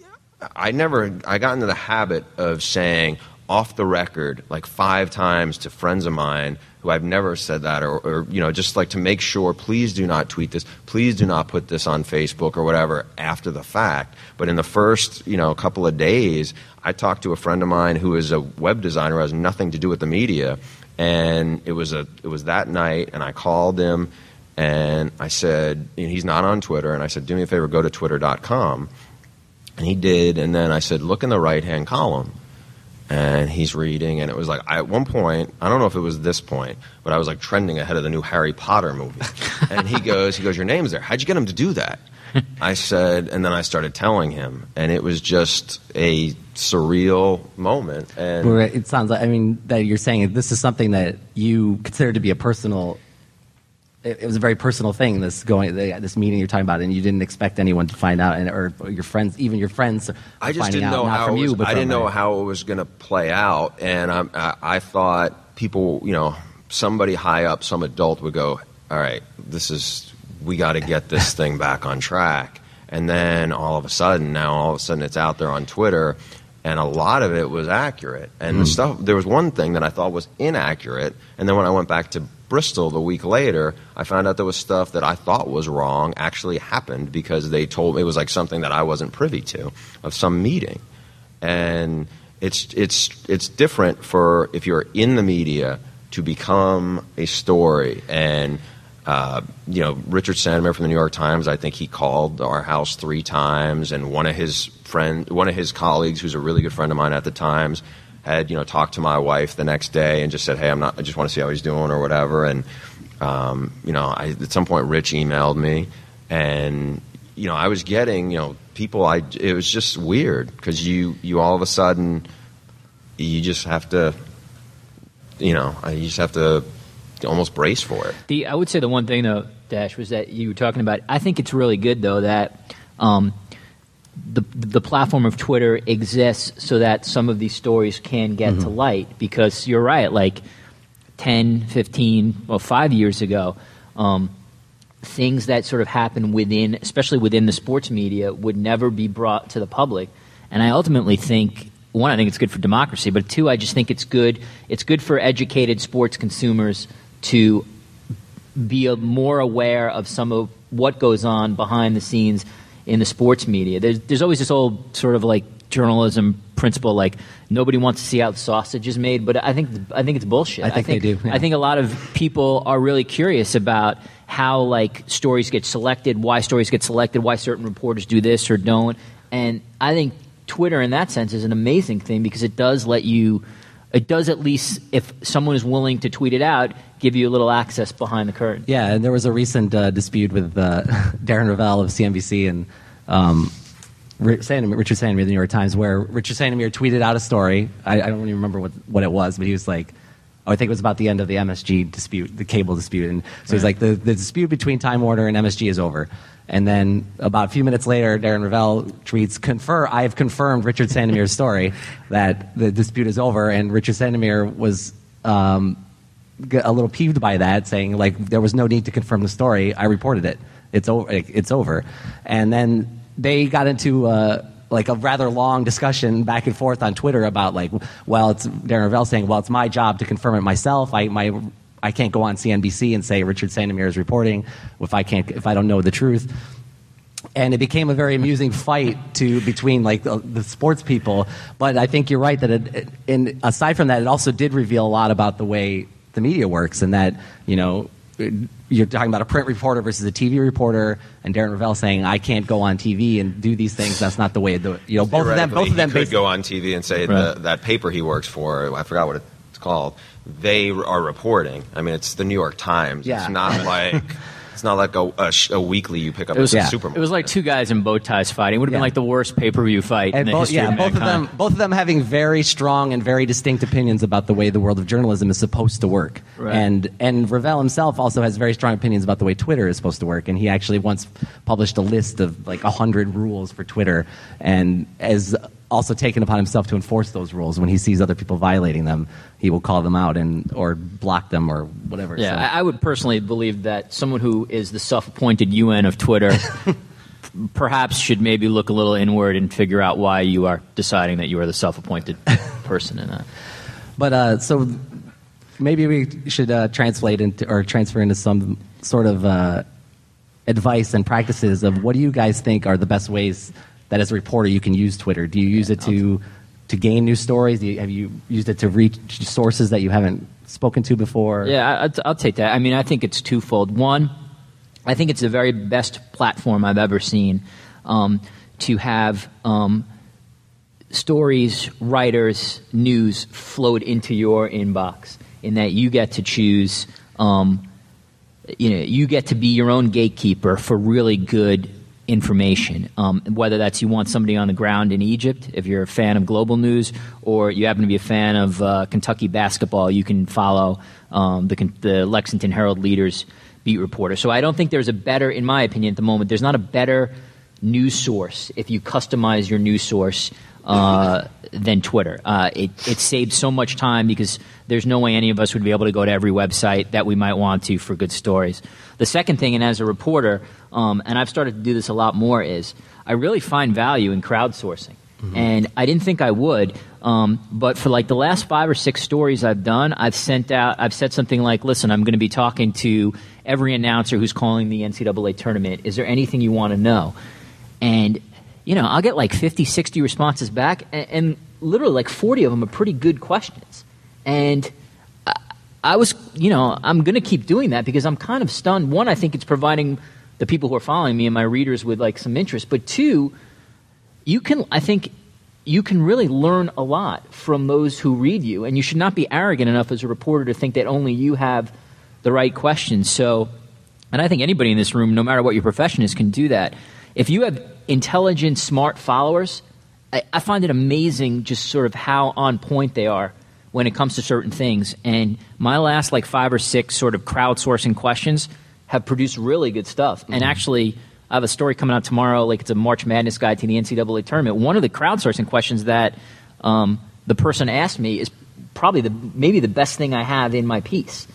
I never, I got into the habit of saying off the record like five times to friends of mine who I've never said that, or, or, you know, just like to make sure, please do not tweet this, please do not put this on Facebook or whatever after the fact. But in the first, you know, couple of days, I talked to a friend of mine who is a web designer who has nothing to do with the media, and it was a, it was that night, and I called him, and I said, and he's not on Twitter, and I said, do me a favor, go to twitter dot com, and he did, and then I said, look in the right-hand column. And he's reading, and it was like, I, at one point, I don't know if it was this point, but I was like trending ahead of the new Harry Potter movie. And he goes, he goes, your name's there. How'd you get him to do that? I said, and then I started telling him, and it was just a surreal moment. And well, it sounds like, I mean, that you're saying this is something that you consider to be a personal. It, it was a very personal thing. This going, this meeting you're talking about, and you didn't expect anyone to find out, and or your friends, even your friends. I just finding didn't out, know not how from it was, you, but I from didn't know my, how it was going to play out, and I, I, I thought people, you know, somebody high up, some adult would go, all right, this is, we got to get this thing back on track, and then all of a sudden, now all of a sudden, it's out there on Twitter. And a lot of it was accurate. And mm. the stuff, there was one thing that I thought was inaccurate. And then when I went back to Bristol the week later, I found out there was stuff that I thought was wrong actually happened because they told me it was like something that I wasn't privy to of some meeting. And it's it's it's different for if you're in the media to become a story. And Uh, you know, Richard Sandomir from the New York Times, I think he called our house three times, and one of his friend, one of his colleagues, who's a really good friend of mine at the Times, had, you know, talked to my wife the next day and just said, hey, I'm not, I just want to see how he's doing or whatever. And, um, you know, I, at some point Rich emailed me, and, you know, I was getting, you know, people, I, it was just weird because you, you all of a sudden, you just have to, you know, you just have to almost brace for it. The, I would say the one thing, though, Dash, was that you were talking about, I think it's really good, though, that um, the the platform of Twitter exists so that some of these stories can get mm-hmm. to light, because you're right, like ten, fifteen, well, five years ago, um, things that sort of happen within, especially within the sports media, would never be brought to the public. And I ultimately think, one, I think it's good for democracy, but two, I just think it's good, it's good for educated sports consumers to be a, more aware of some of what goes on behind the scenes in the sports media. There's, there's always this old sort of like journalism principle, like nobody wants to see how the sausage is made, but I think I think it's bullshit. I think, I think they do. Yeah. I think a lot of people are really curious about how like stories get selected, why stories get selected, why certain reporters do this or don't. And I think Twitter in that sense is an amazing thing because it does let you, it does at least, if someone is willing to tweet it out, give you a little access behind the curtain. Yeah, and there was a recent uh, dispute with uh, Darren Ravel of C N B C and um, Sandomir, Richard Sandomir of the New York Times, where Richard Sandomir tweeted out a story. I, I don't even remember what, what it was, but he was like, oh, I think it was about the end of the M S G dispute, the cable dispute. And so right. he's like, the, the dispute between Time Warner and M S G is over. And then about a few minutes later, Darren Ravel tweets, "Confer, I have confirmed Richard Sandomir's story that the dispute is over." And Richard Sandomir was um, a little peeved by that, saying, like, there was no need to confirm the story. I reported it. It's over. It's over. And then they got into uh, like a rather long discussion back and forth on Twitter about, like, well, it's Darren Ravel saying, well, it's my job to confirm it myself. I my I can't go on C N B C and say Richard Sandomir is reporting if I can't if I don't know the truth. And it became a very amusing fight to between like the, the sports people. But I think you're right that it, it, and aside from that, it also did reveal a lot about the way the media works, and that, you know, you're talking about a print reporter versus a T V reporter, and Darren Ravel saying, I can't go on T V and do these things. That's not the way to do it. You know, both of them, both of them he could go on T V and say right. the, that paper he works for, I forgot what it's called, they are reporting. I mean, it's the New York Times. Yeah. It's not like It's not like a, a, sh- a weekly you pick up It was, a yeah. Super Bowl. It was like two guys in bow ties fighting. It would have Yeah. been like the worst pay-per-view fight in And the both, history yeah, of both of mankind. them, both of them having very strong and very distinct opinions about the way the world of journalism is supposed to work. Right. And and Ravel himself also has very strong opinions about the way Twitter is supposed to work. And he actually once published a list of like a hundred rules for Twitter, and has also taken upon himself to enforce those rules. When he sees other people violating them, he will call them out and or block them or whatever. Yeah, So- I, I would personally believe that someone who is the self-appointed U N of Twitter perhaps should maybe look a little inward and figure out why you are deciding that you are the self-appointed person in that. But uh, so maybe we should uh, translate into or transfer into some sort of uh, advice and practices of what do you guys think are the best ways that as a reporter you can use Twitter? Do you use it to to gain news stories? Do you, have you used it to reach sources that you haven't spoken to before? Yeah, I, I'll- I'll take that. I mean, I think it's twofold. One, I think it's the very best platform I've ever seen um, to have um, stories, writers, news flowed into your inbox, in that you get to choose, um, you know, you get to be your own gatekeeper for really good information, um, whether that's you want somebody on the ground in Egypt, if you're a fan of global news, or you happen to be a fan of uh, Kentucky basketball, you can follow um, the, the Lexington Herald Leaders beat reporter. So I don't think there's a better, in my opinion at the moment, there's not a better news source if you customize your news source uh, than Twitter. Uh, it, it saves so much time because there's no way any of us would be able to go to every website that we might want to for good stories. The second thing, and as a reporter, um, and I've started to do this a lot more, is I really find value in crowdsourcing. Mm-hmm. And I didn't think I would, um, but for like the last five or six stories I've done, I've sent out, I've said something like, listen, I'm going to be talking to every announcer who's calling the N C double A tournament. Is there anything you want to know? And, you know, I'll get like fifty, sixty responses back, and, and literally like forty of them are pretty good questions. And I, I was, you know, I'm going to keep doing that because I'm kind of stunned. One, I think it's providing the people who are following me and my readers with like some interest. But two, you can, I think, you can really learn a lot from those who read you, and you should not be arrogant enough as a reporter to think that only you have the right questions. So, and I think anybody in this room, no matter what your profession is, can do that. If you have intelligent, smart followers, I, I find it amazing just sort of how on point they are when it comes to certain things. And my last like five or six sort of crowdsourcing questions have produced really good stuff. Mm-hmm. And actually, I have a story coming out tomorrow, like it's a March Madness guide to the N C double A tournament. One of the crowdsourcing questions that um, the person asked me is probably the maybe the best thing I have in my piece.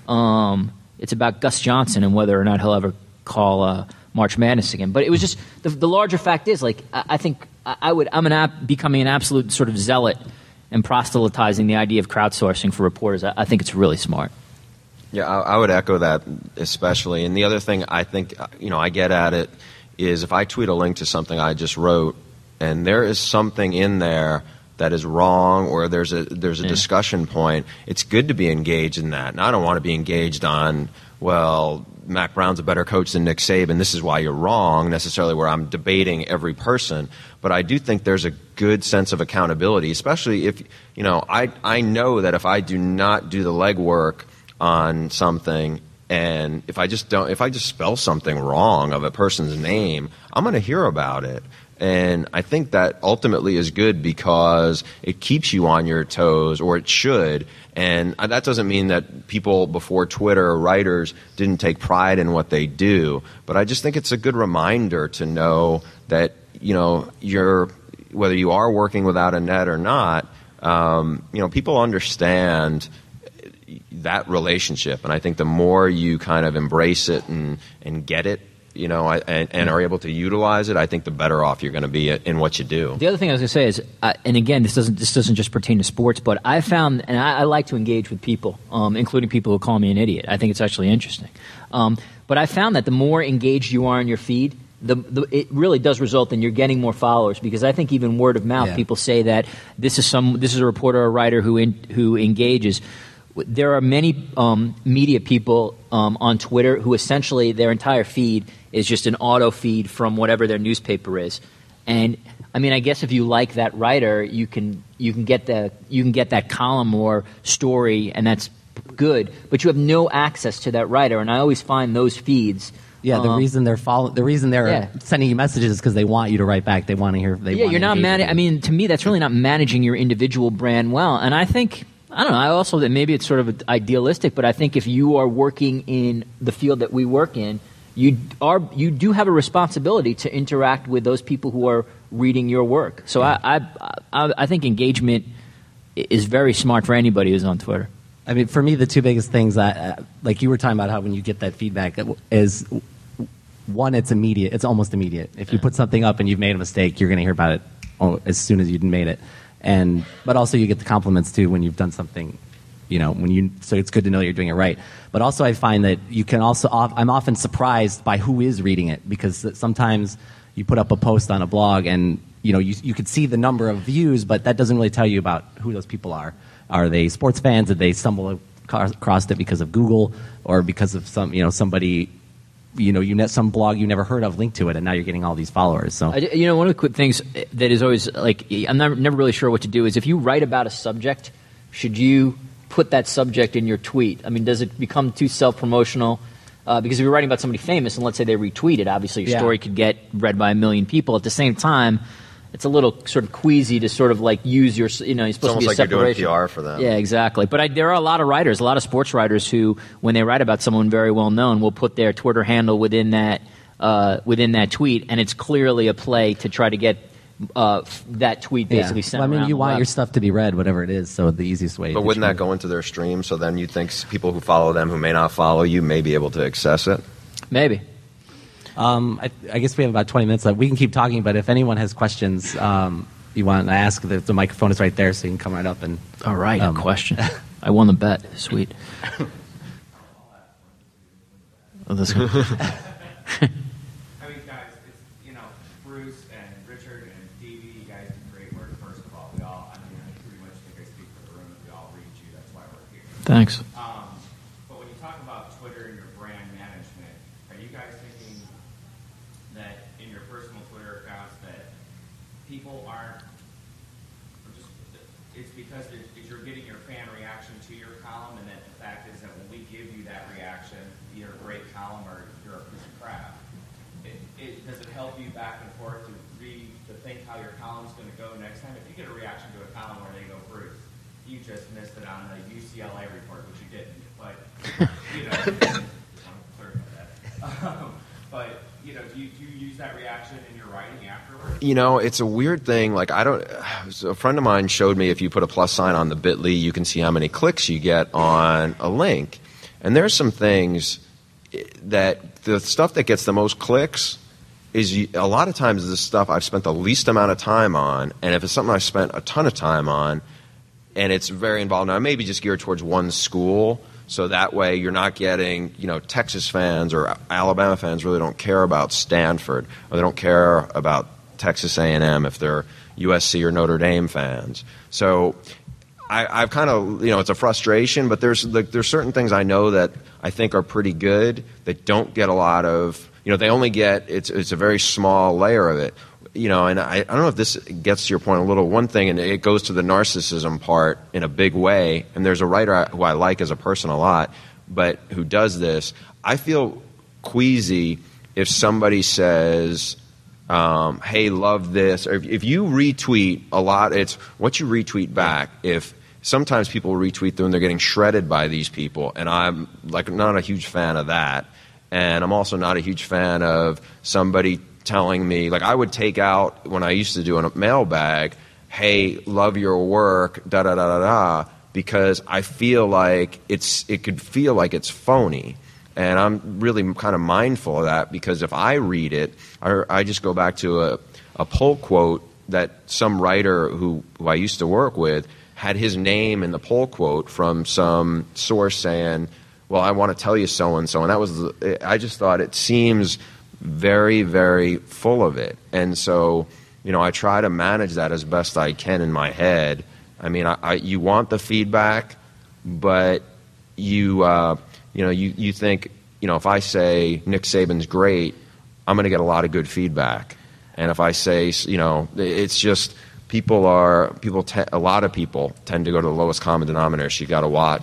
Um, it's about Gus Johnson and whether or not he'll ever call uh, March Madness again. But it was just the, the larger fact is, like, I, I think I, I would I'm an ap- becoming an absolute sort of zealot and proselytizing the idea of crowdsourcing for reporters. I, I think it's really smart. Yeah, I, I would echo that especially. And the other thing I think, you know, I get at it is if I tweet a link to something I just wrote and there is something in there that is wrong or there's a there's a yeah. discussion point, it's good to be engaged in that. And I don't want to be engaged on, well, Mac Brown's a better coach than Nick Saban, this is why you're wrong, necessarily where I'm debating every person. But I do think there's a good sense of accountability, especially if, you know, I I know that if I do not do the legwork on something, and if I just don't, if I just spell something wrong of a person's name, I'm going to hear about it. And I think that ultimately is good because it keeps you on your toes, or it should. And that doesn't mean that people before Twitter or writers didn't take pride in what they do. But I just think it's a good reminder to know that, you know, you're, whether you are working without a net or not, um, you know, people understand that relationship. And I think the more you kind of embrace it and, and get it, you know, and, and are able to utilize it, I think the better off you're going to be in what you do. The other thing I was going to say is, uh, and again, this doesn't this doesn't just pertain to sports, but I found, and I, I like to engage with people, um, including people who call me an idiot. I think it's actually interesting. Um, but I found that the more engaged you are in your feed, the, the it really does result in you're getting more followers, because I think even word of mouth, yeah. people say that this is some this is a reporter or a writer who in, who engages. There are many um, media people um, on Twitter who essentially their entire feed is just an auto feed from whatever their newspaper is. And I mean, I guess if you like that writer, you can you can get the you can get that column or story, and that's good, but you have no access to that writer. And I always find those feeds. Yeah, the um, reason they're follow- the reason they're Yeah. sending you messages is because they want you to write back. They want to hear. They yeah, want you're to not engage managing. with I you. mean, to me, that's really not managing your individual brand well. And I think, I don't know, I also, that maybe it's sort of idealistic, but I think if you are working in the field that we work in, you are you do have a responsibility to interact with those people who are reading your work. So Yeah. I, I, I, I think engagement is very smart for anybody who's on Twitter. I mean, for me, the two biggest things that, uh, like you were talking about, how when you get that feedback, is one, it's immediate. It's almost immediate. If you put something up and you've made a mistake, you're going to hear about it oh, as soon as you made it. And but also you get the compliments too when you've done something, you know, when you. So it's good to know you're doing it right. But also, I find that you can also. I'm often surprised by who is reading it, because sometimes you put up a post on a blog and you know you you could see the number of views, but that doesn't really tell you about who those people are. Are they sports fans? Did they stumble across it because of Google or because of some you know somebody? You know, you net some blog you never heard of linked to it, and now you're getting all these followers. So, I, you know, one of the quick things that is always like, I'm never, never really sure what to do is if you write about a subject, should you put that subject in your tweet? I mean, does it become too self-promotional? Uh, because if you're writing about somebody famous, and let's say they retweet it, obviously your Yeah. story could get read by a million people. At the same time, it's a little sort of queasy to sort of like use your, you know, you're supposed to be a almost like you're doing separation. P R for them. Yeah, exactly. But I, there are a lot of writers, a lot of sports writers who, when they write about someone very well known, will put their Twitter handle within that uh, within that tweet, and it's clearly a play to try to get uh, f- that tweet basically yeah. sent Well, I mean, around you the want web. your stuff to be read, whatever it is. So the easiest way. But to wouldn't try- that go into their stream? So then you think s- people who follow them who may not follow you may be able to access it? Maybe. Um, I, I guess we have about twenty minutes left. We can keep talking, but if anyone has questions um, you want to ask, the, the microphone is right there, so you can come right up and. All right, Um, a question. I won the bet. Sweet. Oh, this one. I mean, guys, it's, you know, Bruce and Richard and Stevie, you guys do great work, first of all. We all, I mean, I pretty much think I speak for the room if we all read you. That's why we're here. Thanks. Um, but when you talk about Twitter and your brand management, are you guys thinking that in your personal Twitter accounts that people aren't, or just, it's because it- you're getting your fan reaction to your column, and that the fact is that when we give you that reaction, you're a great column or you're a piece of crap. It, it, does it help you back and forth to read, to think how your column's going to go next time? If you get a reaction to a column where they go, Bruce, you just missed it on the U C L A report, which you didn't, but, you know, I'm sorry about that. Um, but, you know, do you, do you use that reaction in your writing afterwards? You know, it's a weird thing. Like, I don't. So a friend of mine showed me if you put a plus sign on the bit dot l y, you can see how many clicks you get on a link. And there's some things that the stuff that gets the most clicks is you, a lot of times the stuff I've spent the least amount of time on. And if it's something I've spent a ton of time on, and it's very involved. Now, maybe just geared towards one school. So that way you're not getting, you know, Texas fans or Alabama fans really don't care about Stanford, or they don't care about Texas A and M if they're U S C or Notre Dame fans. So I, I've kind of, you know, it's a frustration, but there's like, there's certain things I know that I think are pretty good that don't get a lot of, you know, they only get, it's it's a very small layer of it. You know, and I, I don't know if this gets to your point a little. One thing, and it goes to the narcissism part in a big way, and there's a writer who I like as a person a lot, but who does this. I feel queasy if somebody says, um, hey, love this. Or if, if you retweet a lot, it's what you retweet back. If sometimes people retweet them and they're getting shredded by these people, and I'm like not a huge fan of that. And I'm also not a huge fan of somebody telling me, like I would take out when I used to do a mailbag, hey, love your work, da da da da da, because I feel like it's it could feel like it's phony. And I'm really kind of mindful of that, because if I read it, I, I just go back to a, a pull quote that some writer who, who I used to work with had his name in the pull quote from some source saying, well, I want to tell you so-and-so. And that was, the, I just thought it seems very, very full of it. And so, you know, I try to manage that as best I can in my head. I mean, I, I, you want the feedback, but you, uh, you know, you, you think, you know, if I say Nick Saban's great, I'm going to get a lot of good feedback. And if I say, you know, it's just people are, people, te- a lot of people tend to go to the lowest common denominator. So you got to watch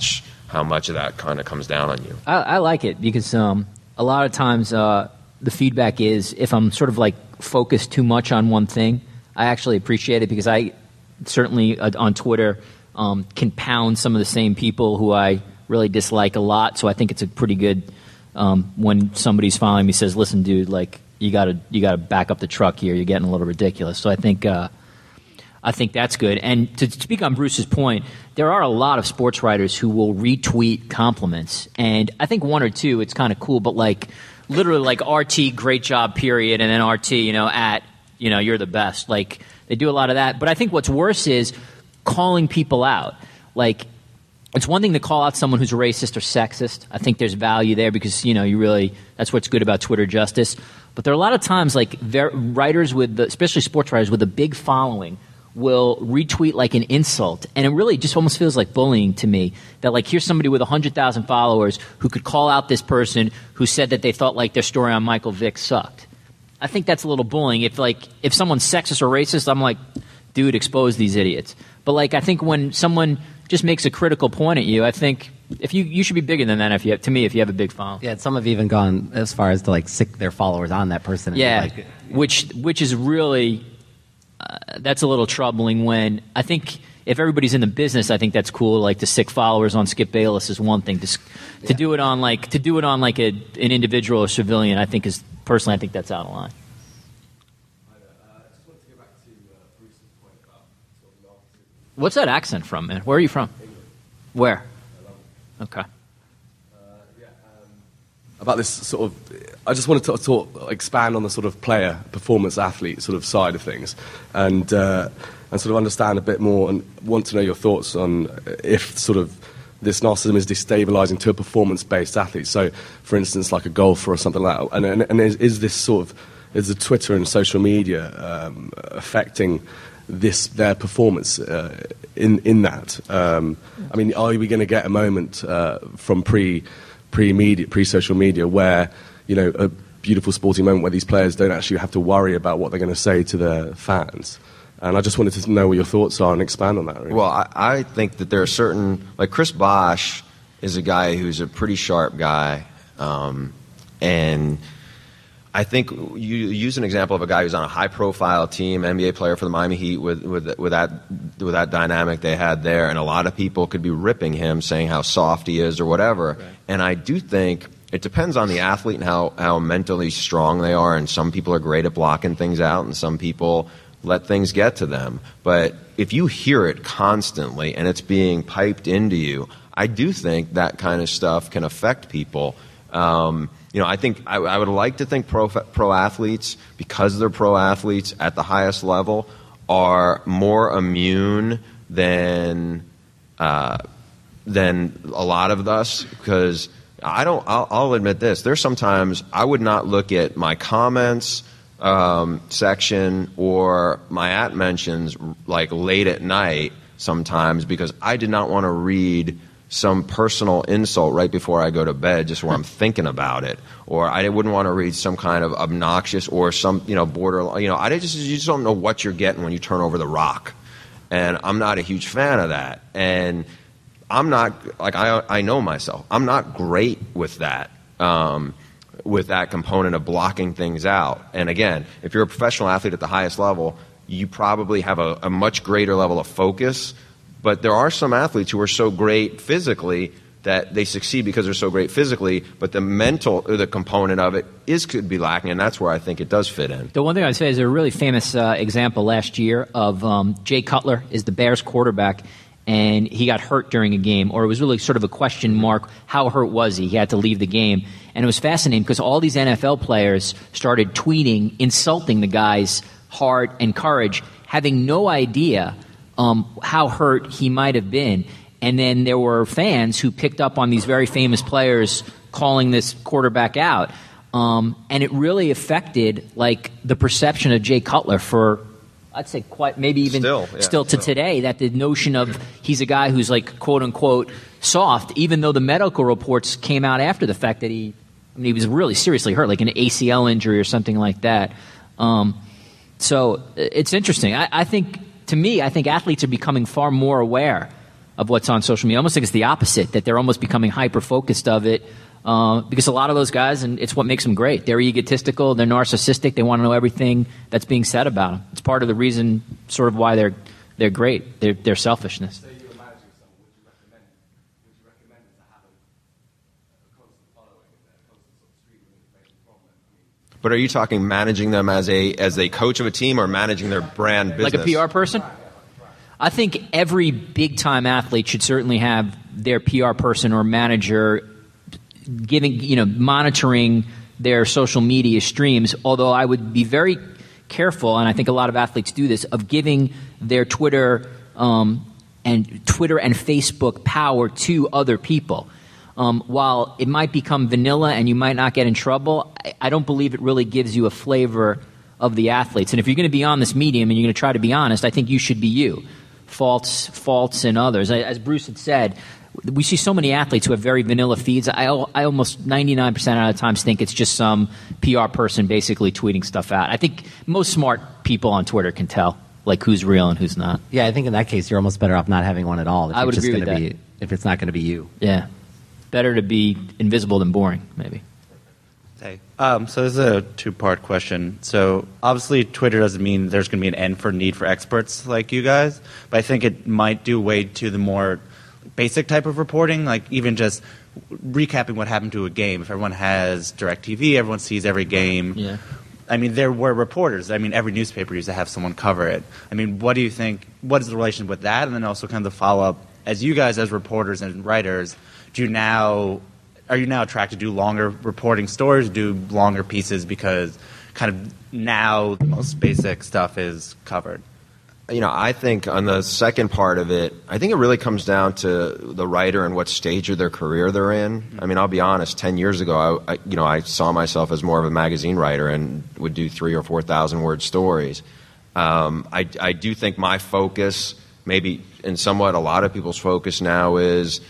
how much of that kind of comes down on you. I, I like it because um, a lot of times uh, the feedback is if I'm sort of like focused too much on one thing, I actually appreciate it because I certainly uh, on Twitter um, can pound some of the same people who I really dislike a lot. So I think it's a pretty good um, when somebody's following me says, "Listen, dude, like you gotta you gotta back up the truck here. You're getting a little ridiculous." So I think uh, I think that's good. And to speak on Bruce's point, there are a lot of sports writers who will retweet compliments, and I think one or two it's kind of cool, but like literally like R T, great job, period, and then R T, you know, at you know, you're the best. Like they do a lot of that. But I think what's worse is calling people out. Like, it's one thing to call out someone who's racist or sexist. I think there's value there because, you know, you really, that's what's good about Twitter justice. But there are a lot of times, like, ver- writers with, the, especially sports writers with a big following, will retweet like an insult. And it really just almost feels like bullying to me. That, like, here's somebody with one hundred thousand followers who could call out this person who said that they thought, like, their story on Michael Vick sucked. I think that's a little bullying. If, like, if someone's sexist or racist, I'm like, dude, expose these idiots. But, like, I think when someone just makes a critical point at you, I think if you you should be bigger than that. If you have, to me, if you have a big following, yeah, some have even gone as far as to like sick their followers on that person. Yeah, like, which which is really uh, that's a little troubling. When I think if everybody's in the business, I think that's cool. Like to sick followers on Skip Bayless is one thing. To to yeah. do it on like to do it on like a an individual or civilian, I think is personally, I think that's out of line. What's that accent from, man? Where are you from? England. Where? Okay. Uh, yeah, um, about this sort of, I just wanted to talk, expand on the sort of player, performance athlete sort of side of things, and uh, and sort of understand a bit more, and want to know your thoughts on if sort of this narcissism is destabilizing to a performance-based athlete. So, for instance, like a golfer or something like that. And, and, and is, is this sort of, is the Twitter and social media um, affecting this their performance uh, in in that? Um, I mean, are we going to get a moment uh, from pre pre media pre social media where, you know, a beautiful sporting moment where these players don't actually have to worry about what they're going to say to their fans? And I just wanted to know what your thoughts are and expand on that. Really. Well, I, I think that there are certain, like Chris Bosh is a guy who's a pretty sharp guy, um, and I think you use an example of a guy who's on a high-profile team, N B A player for the Miami Heat, with, with with that with that dynamic they had there, and a lot of people could be ripping him, saying how soft he is or whatever. Right. And I do think it depends on the athlete and how, how mentally strong they are, and some people are great at blocking things out, and some people let things get to them. But if you hear it constantly and it's being piped into you, I do think that kind of stuff can affect people. Um, You know, I think I, I would like to think pro pro athletes, because they're pro athletes at the highest level, are more immune than uh, than a lot of us. Because I don't, I'll, I'll admit this: there's sometimes I would not look at my comments um, section or my at mentions like late at night sometimes, because I did not want to read some personal insult right before I go to bed, just where I'm thinking about it, or I wouldn't want to read some kind of obnoxious or some, you know, border, you know, I just you just don't know what you're getting when you turn over the rock, and I'm not a huge fan of that, and I'm not like I I know myself, I'm not great with that, um, with that component of blocking things out. And again, if you're a professional athlete at the highest level, you probably have a, a much greater level of focus. But there are some athletes who are so great physically that they succeed because they're so great physically, but the mental, or the component of it is could be lacking, and that's where I think it does fit in. The one thing I'd say is a really famous uh, example last year of um, Jay Cutler is the Bears quarterback, and he got hurt during a game, or it was really sort of a question mark, how hurt was he? He had to leave the game. And it was fascinating because all these N F L players started tweeting, insulting the guy's heart and courage, having no idea Um, how hurt he might have been. And then there were fans who picked up on these very famous players calling this quarterback out. Um, and it really affected like the perception of Jay Cutler for, I'd say, quite maybe even still, yeah, still to still. today, that the notion of he's a guy who's like, quote unquote, soft, even though the medical reports came out after the fact that he, I mean, he was really seriously hurt, like an A C L injury or something like that. Um, so it's interesting. I, I think... To me, I think athletes are becoming far more aware of what's on social media. I almost think it's the opposite, that they're almost becoming hyper-focused of it, uh, because a lot of those guys, and it's what makes them great, they're egotistical, they're narcissistic, they want to know everything that's being said about them. It's part of the reason, sort of why they're they're great, their their selfishness. Say you were managing someone, would you recommend, would you recommend to have a, a constant following and a constant sort of stream of information from them? I mean, But are you talking managing them as a as a coach of a team or managing their brand business? Like a P R person? I think every big-time athlete should certainly have their P R person or manager giving, you know, monitoring their social media streams, although I would be very careful, and I think a lot of athletes do this, of giving their Twitter um, and Twitter and Facebook power to other people. Um, while it might become vanilla and you might not get in trouble, I, I don't believe it really gives you a flavor of the athletes. And if you're going to be on this medium and you're going to try to be honest, I think you should be you. Faults, faults in others. As Bruce had said, we see so many athletes who have very vanilla feeds. I, I almost ninety-nine percent of the times think it's just some P R person basically tweeting stuff out. I think most smart people on Twitter can tell, like, who's real and who's not. Yeah, I think in that case, you're almost better off not having one at all. If I you're would just agree with gonna that. Be, if it's not going to be you. Yeah. Better to be invisible than boring, maybe. Hey, um, so this is a two-part question. So obviously Twitter doesn't mean there's going to be an end for need for experts like you guys, but I think it might do way to the more basic type of reporting, like even just recapping what happened to a game. If everyone has DirecTV, everyone sees every game. Yeah. I mean, there were reporters. I mean, every newspaper used to have someone cover it. I mean, what do you think, what is the relation with that? And then also kind of the follow-up, as you guys as reporters and writers, do you now... Are you now attracted to do longer reporting stories, do longer pieces because kind of now the most basic stuff is covered? You know, I think on the second part of it, I think it really comes down to the writer and what stage of their career they're in. I mean, I'll be honest, ten years ago, I, I, you know, I saw myself as more of a magazine writer and would do three or four thousand word stories. Um, I, I do think my focus, maybe and somewhat a lot of people's focus now is,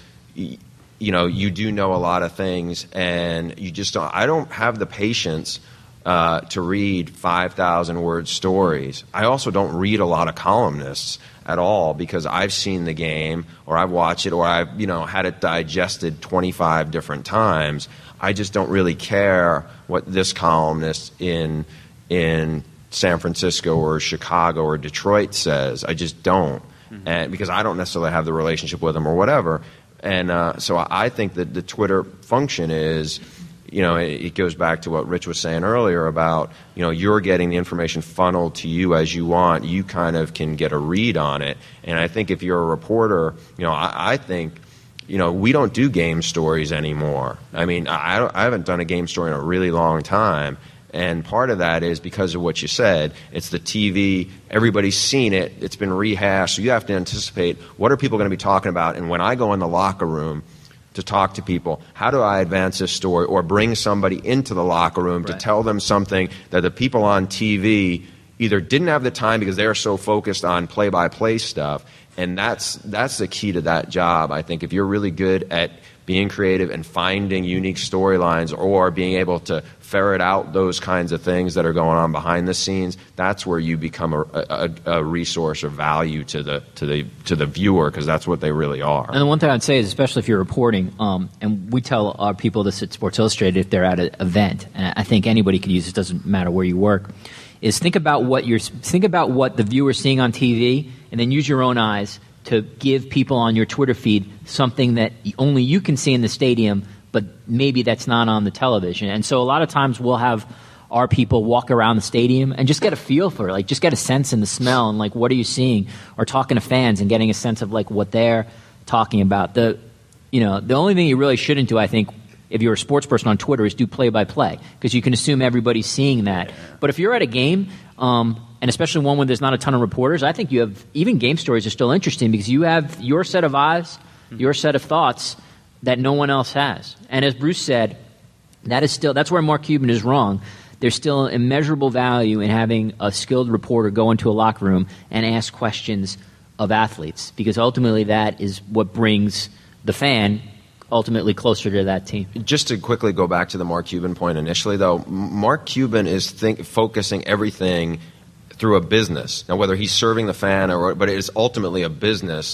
you know, you do know a lot of things, and you just don't. I don't have the patience uh, to read five thousand word stories. I also don't read a lot of columnists at all because I've seen the game, or I've watched it, or I've you know had it digested twenty-five different times. I just don't really care what this columnist in in San Francisco or Chicago or Detroit says. I just don't, mm-hmm. and because I don't necessarily have the relationship with them or whatever. And uh, so I think that the Twitter function is, you know, it, it goes back to what Rich was saying earlier about, you know, you're getting the information funneled to you as you want. You kind of can get a read on it. And I think if you're a reporter, you know, I, I think, you know, we don't do game stories anymore. I mean, I, don't, I haven't done a game story in a really long time. And part of that is because of what you said. It's the T V. Everybody's seen it. It's been rehashed. So you have to anticipate what are people going to be talking about. And when I go in the locker room to talk to people, how do I advance this story or bring somebody into the locker room right. to tell them something that the people on T V either didn't have the time because they're so focused on play-by-play stuff. And that's that's the key to that job. I think if you're really good at being creative and finding unique storylines or being able to ferret out those kinds of things that are going on behind the scenes, that's where you become a, a, a resource or value to the to the to the viewer, because that's what they really are. And the one thing I'd say is, especially if you're reporting, um, and we tell our people this at Sports Illustrated if they're at an event, and I think anybody could use it, doesn't matter where you work, is think about what you're think about what the viewer's seeing on T V, and then use your own eyes to give people on your Twitter feed something that only you can see in the stadium, but maybe that's not on the television. And so a lot of times we'll have our people walk around the stadium and just get a feel for it, like just get a sense in the smell and like what are you seeing, or talking to fans and getting a sense of like what they're talking about. The, you know, the only thing you really shouldn't do, I think, if you're a sports person on Twitter, is do play-by-play, because you can assume everybody's seeing that. But if you're at a game, um, and especially one where there's not a ton of reporters, I think you have, even game stories are still interesting because you have your set of eyes, your set of thoughts that no one else has. And as Bruce said, that is still, that's where Mark Cuban is wrong. There's still immeasurable value in having a skilled reporter go into a locker room and ask questions of athletes, because ultimately that is what brings the fan ultimately closer to that team. Just to quickly go back to the Mark Cuban point initially, though, Mark Cuban is think, focusing everything through a business. Now, whether he's serving the fan or, but it is ultimately a business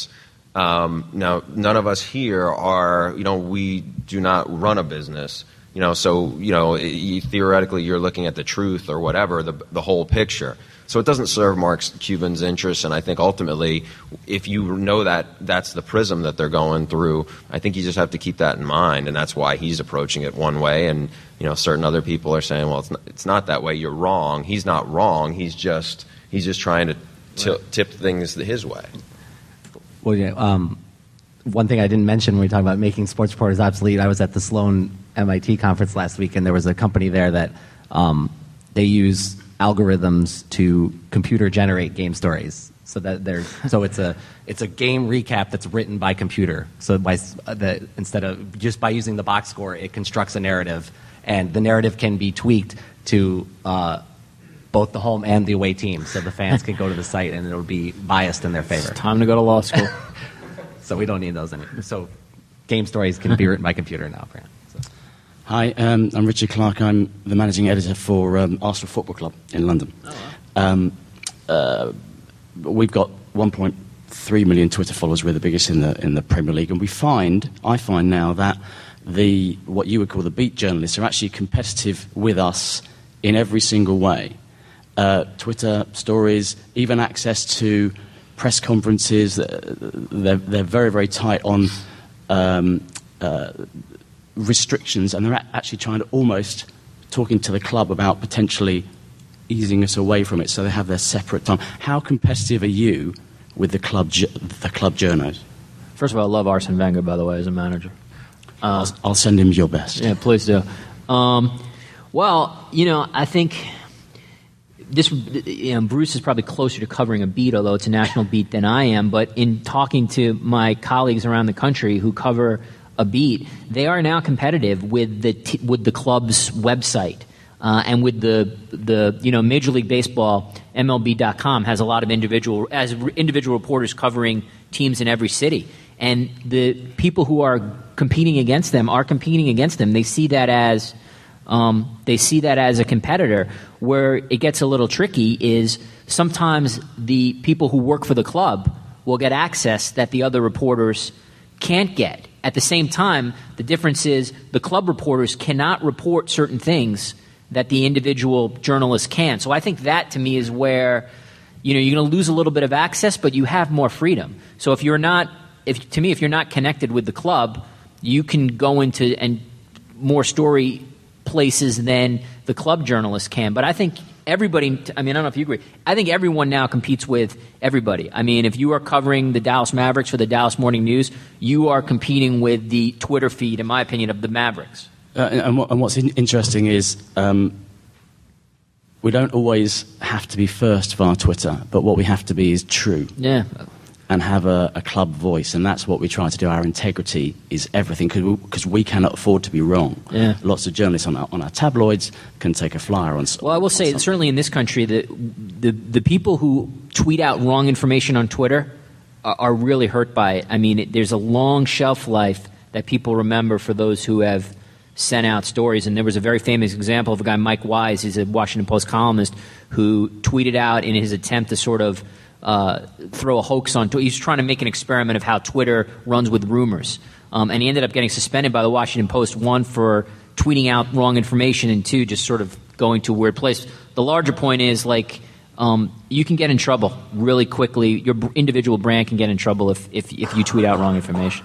Um, now, none of us here are, you know, we do not run a business, you know, so, you know, you, theoretically you're looking at the truth or whatever, the, the whole picture. So it doesn't serve Mark Cuban's interests, and I think ultimately, if you know that that's the prism that they're going through, I think you just have to keep that in mind, and that's why he's approaching it one way, and, you know, certain other people are saying, well, it's not, it's not that way, you're wrong. He's not wrong, he's just, he's just trying to t- tip things his way. Well, yeah. Um, one thing I didn't mention when we talk about making sports reporters obsolete, I was at the Sloan M I T conference last week, and there was a company there that um, they use algorithms to computer generate game stories. So that there's so it's a it's a game recap that's written by computer. So by the instead of just by using the box score, it constructs a narrative, and the narrative can be tweaked to uh, both the home and the away team, so the fans can go to the site and it'll be biased in their favor. It's time to go to law school. So we don't need those anymore. So game stories can be written by computer now. So. Hi, um, I'm Richard Clark. I'm the managing editor for um, Arsenal Football Club in London. Oh, wow. um, uh, we've got one point three million Twitter followers. We're the biggest in the in the Premier League, and we find, I find now that the what you would call the beat journalists are actually competitive with us in every single way. Uh, Twitter stories, even access to press conferences. They're, they're very, very tight on um, uh, restrictions, and they're actually trying to almost talking to the club about potentially easing us away from it, so they have their separate time. How competitive are you with the club the club journos? First of all, I love Arsene Wenger, by the way, as a manager. Uh, I'll, I'll send him your best. Yeah, please do. Um, well, you know, I think this, you know, Bruce is probably closer to covering a beat, although it's a national beat, than I am. But in talking to my colleagues around the country who cover a beat, they are now competitive with the t- with the club's website uh, and with the the you know Major League Baseball M L B dot com has a lot of individual as individual reporters covering teams in every city, and the people who are competing against them are competing against them. They see that as Um, they see that as a competitor. Where it gets a little tricky is sometimes the people who work for the club will get access that the other reporters can't get. At the same time, the difference is the club reporters cannot report certain things that the individual journalists can. So I think that, to me, is where, you know, you're going to lose a little bit of access, but you have more freedom. So if you're not, if to me, if you're not connected with the club, you can go into and more story places than the club journalists can. But I think everybody, I mean, I don't know if you agree, I think everyone now competes with everybody. I mean, if you are covering the Dallas Mavericks for the Dallas Morning News, you are competing with the Twitter feed, in my opinion, of the Mavericks. Uh, and, what, and what's in- interesting is um, we don't always have to be first via Twitter, but what we have to be is true. Yeah. And have a, a club voice, and that's what we try to do. Our integrity is everything, because we, we cannot afford to be wrong. Yeah. Lots of journalists on our, on our tabloids can take a flyer on. Well, I will say, something. certainly in this country, the, the the people who tweet out wrong information on Twitter are, are really hurt by it. I mean, it, there's a long shelf life that people remember for those who have sent out stories. And there was a very famous example of a guy, Mike Wise, he's a Washington Post columnist, who tweeted out in his attempt to sort of Uh, throw a hoax on Twitter. He's trying to make an experiment of how Twitter runs with rumors. Um, and he ended up getting suspended by the Washington Post, one, for tweeting out wrong information, and two, just sort of going to a weird place. The larger point is, like, um, you can get in trouble really quickly. Your b- individual brand can get in trouble if, if, if you tweet out wrong information.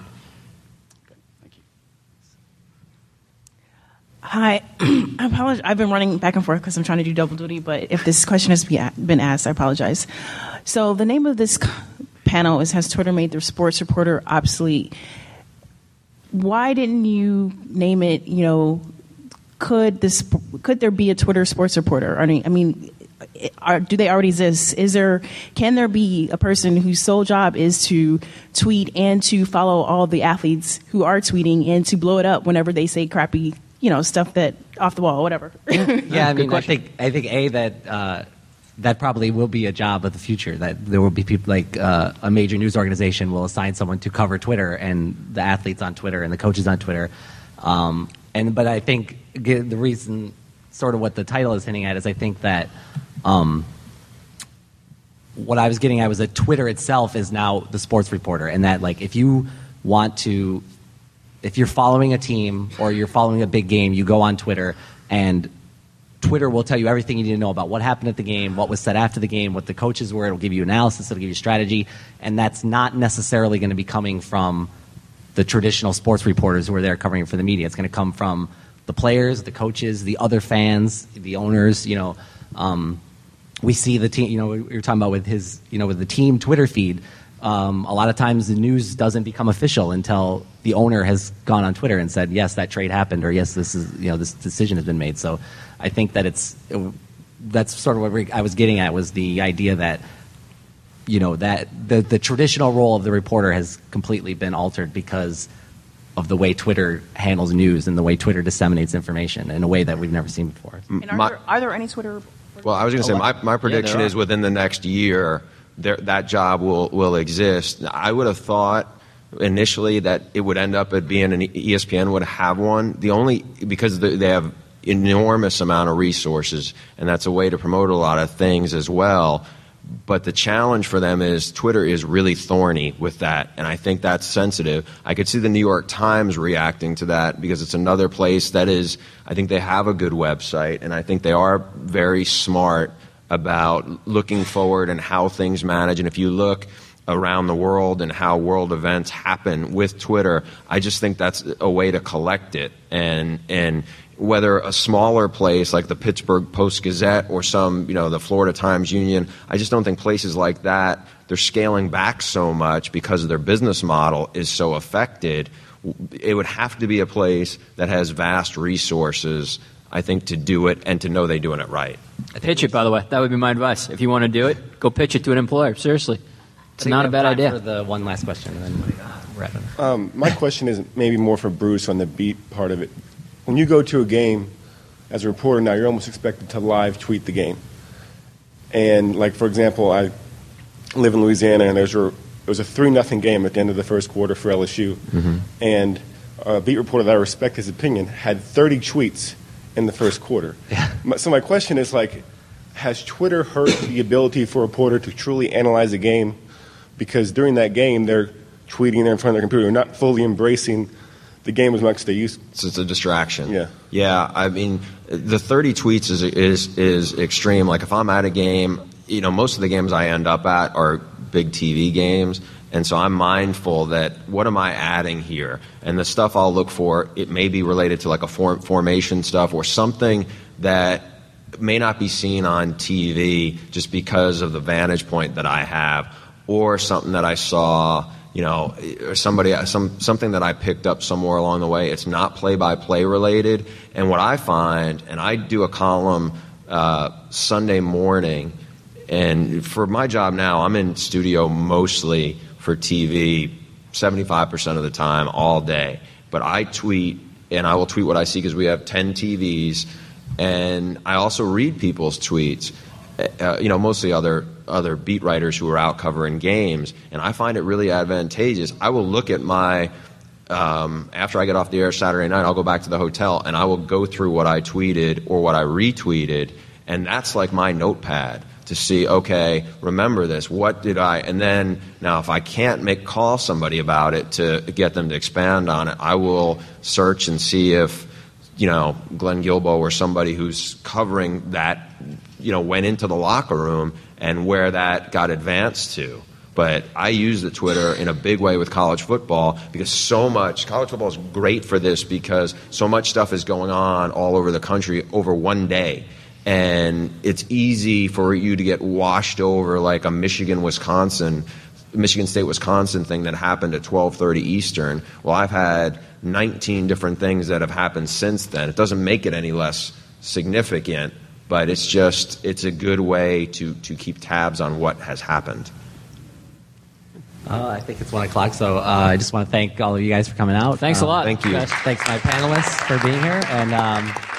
Hi. I apologize. I've been running back and forth because I'm trying to do double duty, but if this question has been asked, I apologize. So the name of this panel is Has Twitter Made the Sports Reporter Obsolete? Why didn't you name it, you know, could this could there be a Twitter sports reporter? I mean, I mean are, do they already exist? Is there can there be a person whose sole job is to tweet and to follow all the athletes who are tweeting and to blow it up whenever they say crappy, you know, stuff that off the wall, whatever? Yeah, I mean, I think I think a that uh, that probably will be a job of the future. That there will be people like uh, a major news organization will assign someone to cover Twitter and the athletes on Twitter and the coaches on Twitter. Um, and but I think the reason, sort of what the title is hinting at, is I think that um, what I was getting at was that Twitter itself is now the sports reporter, and that like if you want to, if you're following a team or you're following a big game, you go on Twitter, and Twitter will tell you everything you need to know about what happened at the game, what was said after the game, what the coaches were. It'll give you analysis, it'll give you strategy, and that's not necessarily going to be coming from the traditional sports reporters who are there covering for the media. It's going to come from the players, the coaches, the other fans, the owners. You know, um, we see the team. You know, we were talking about with his, you know, with the team Twitter feed. Um, a lot of times the news doesn't become official until the owner has gone on Twitter and said, yes, that trade happened, or yes, this is, you know, this decision has been made. So I think that it's, it, that's sort of what I was getting at, was the idea that, you know, that the, the traditional role of the reporter has completely been altered because of the way Twitter handles news and the way Twitter disseminates information in a way that we've never seen before. And are, My- there, are there any Twitter? Well, I was going to say, my, my prediction there is are. within the next year, there, that job will, will exist. I would have thought initially that it would end up at being an E S P N would have one. The only, because they they have enormous amount of resources, and that's a way to promote a lot of things as well. But the challenge for them is Twitter is really thorny with that, and I think that's sensitive. I could see the New York Times reacting to that because it's another place that is, I think they have a good website, and I think they are very smart about looking forward and how things manage. And if you look around the world and how world events happen with Twitter, I just think that's a way to collect it. And and whether a smaller place like the Pittsburgh Post-Gazette or some, you know, the Florida Times Union, I just don't think places like that, they're scaling back so much because their business model is so affected. It would have to be a place that has vast resources, I think, to do it and to know they're doing it right. Pitch it, by the way. That would be my advice. If you want to do it, go pitch it to an employer. Seriously. It's I think not we a have bad time idea. For the one last question, and then we're wrapping up. Um, my question is maybe more for Bruce on the beat part of it. When you go to a game as a reporter now, you're almost expected to live tweet the game. And, like, for example, I live in Louisiana, and there's a, it was a three nothing game at the end of the first quarter for L S U. Mm-hmm. And a beat reporter that I respect his opinion had thirty tweets in the first quarter. Yeah. So my question is, like, has Twitter hurt the ability for a reporter to truly analyze a game? Because during that game, they're tweeting there in front of their computer. They're not fully embracing the game as much as they used to. So it's a distraction. Yeah. Yeah, I mean, the thirty tweets is is is extreme. Like, if I'm at a game, you know, most of the games I end up at are big T V games, and so I'm mindful that what am I adding here? And the stuff I'll look for, it may be related to like a form, formation stuff or something that may not be seen on T V just because of the vantage point that I have, or something that I saw, you know, or somebody, some something that I picked up somewhere along the way. It's not play-by-play related. And what I find, and I do a column uh, Sunday morning, and for my job now, I'm in studio mostly for T V seventy-five percent of the time, all day. But I tweet, and I will tweet what I see because we have ten T Vs, and I also read people's tweets. Uh, you know, mostly other other beat writers who are out covering games, and I find it really advantageous. I will look at my um, after I get off the air Saturday night, I'll go back to the hotel and I will go through what I tweeted or what I retweeted, and that's like my notepad to see, okay, remember this, what did I, and then now if I can't make call somebody about it to get them to expand on it, I will search and see if, you know, Glenn Guilbeau or somebody who's covering that, you know, went into the locker room and where that got advanced to. But I use the Twitter in a big way with college football because so much, college football is great for this because so much stuff is going on all over the country over one day. And it's easy for you to get washed over like a Michigan, Wisconsin, Michigan State, Wisconsin thing that happened at twelve thirty Eastern. Well, I've had nineteen different things that have happened since then. It doesn't make it any less significant, but it's just, it's a good way to, to keep tabs on what has happened. Uh, I think it's one o'clock, so uh, I just want to thank all of you guys for coming out. Thanks a Um, lot. Thank you. Thanks to my panelists for being here, and um,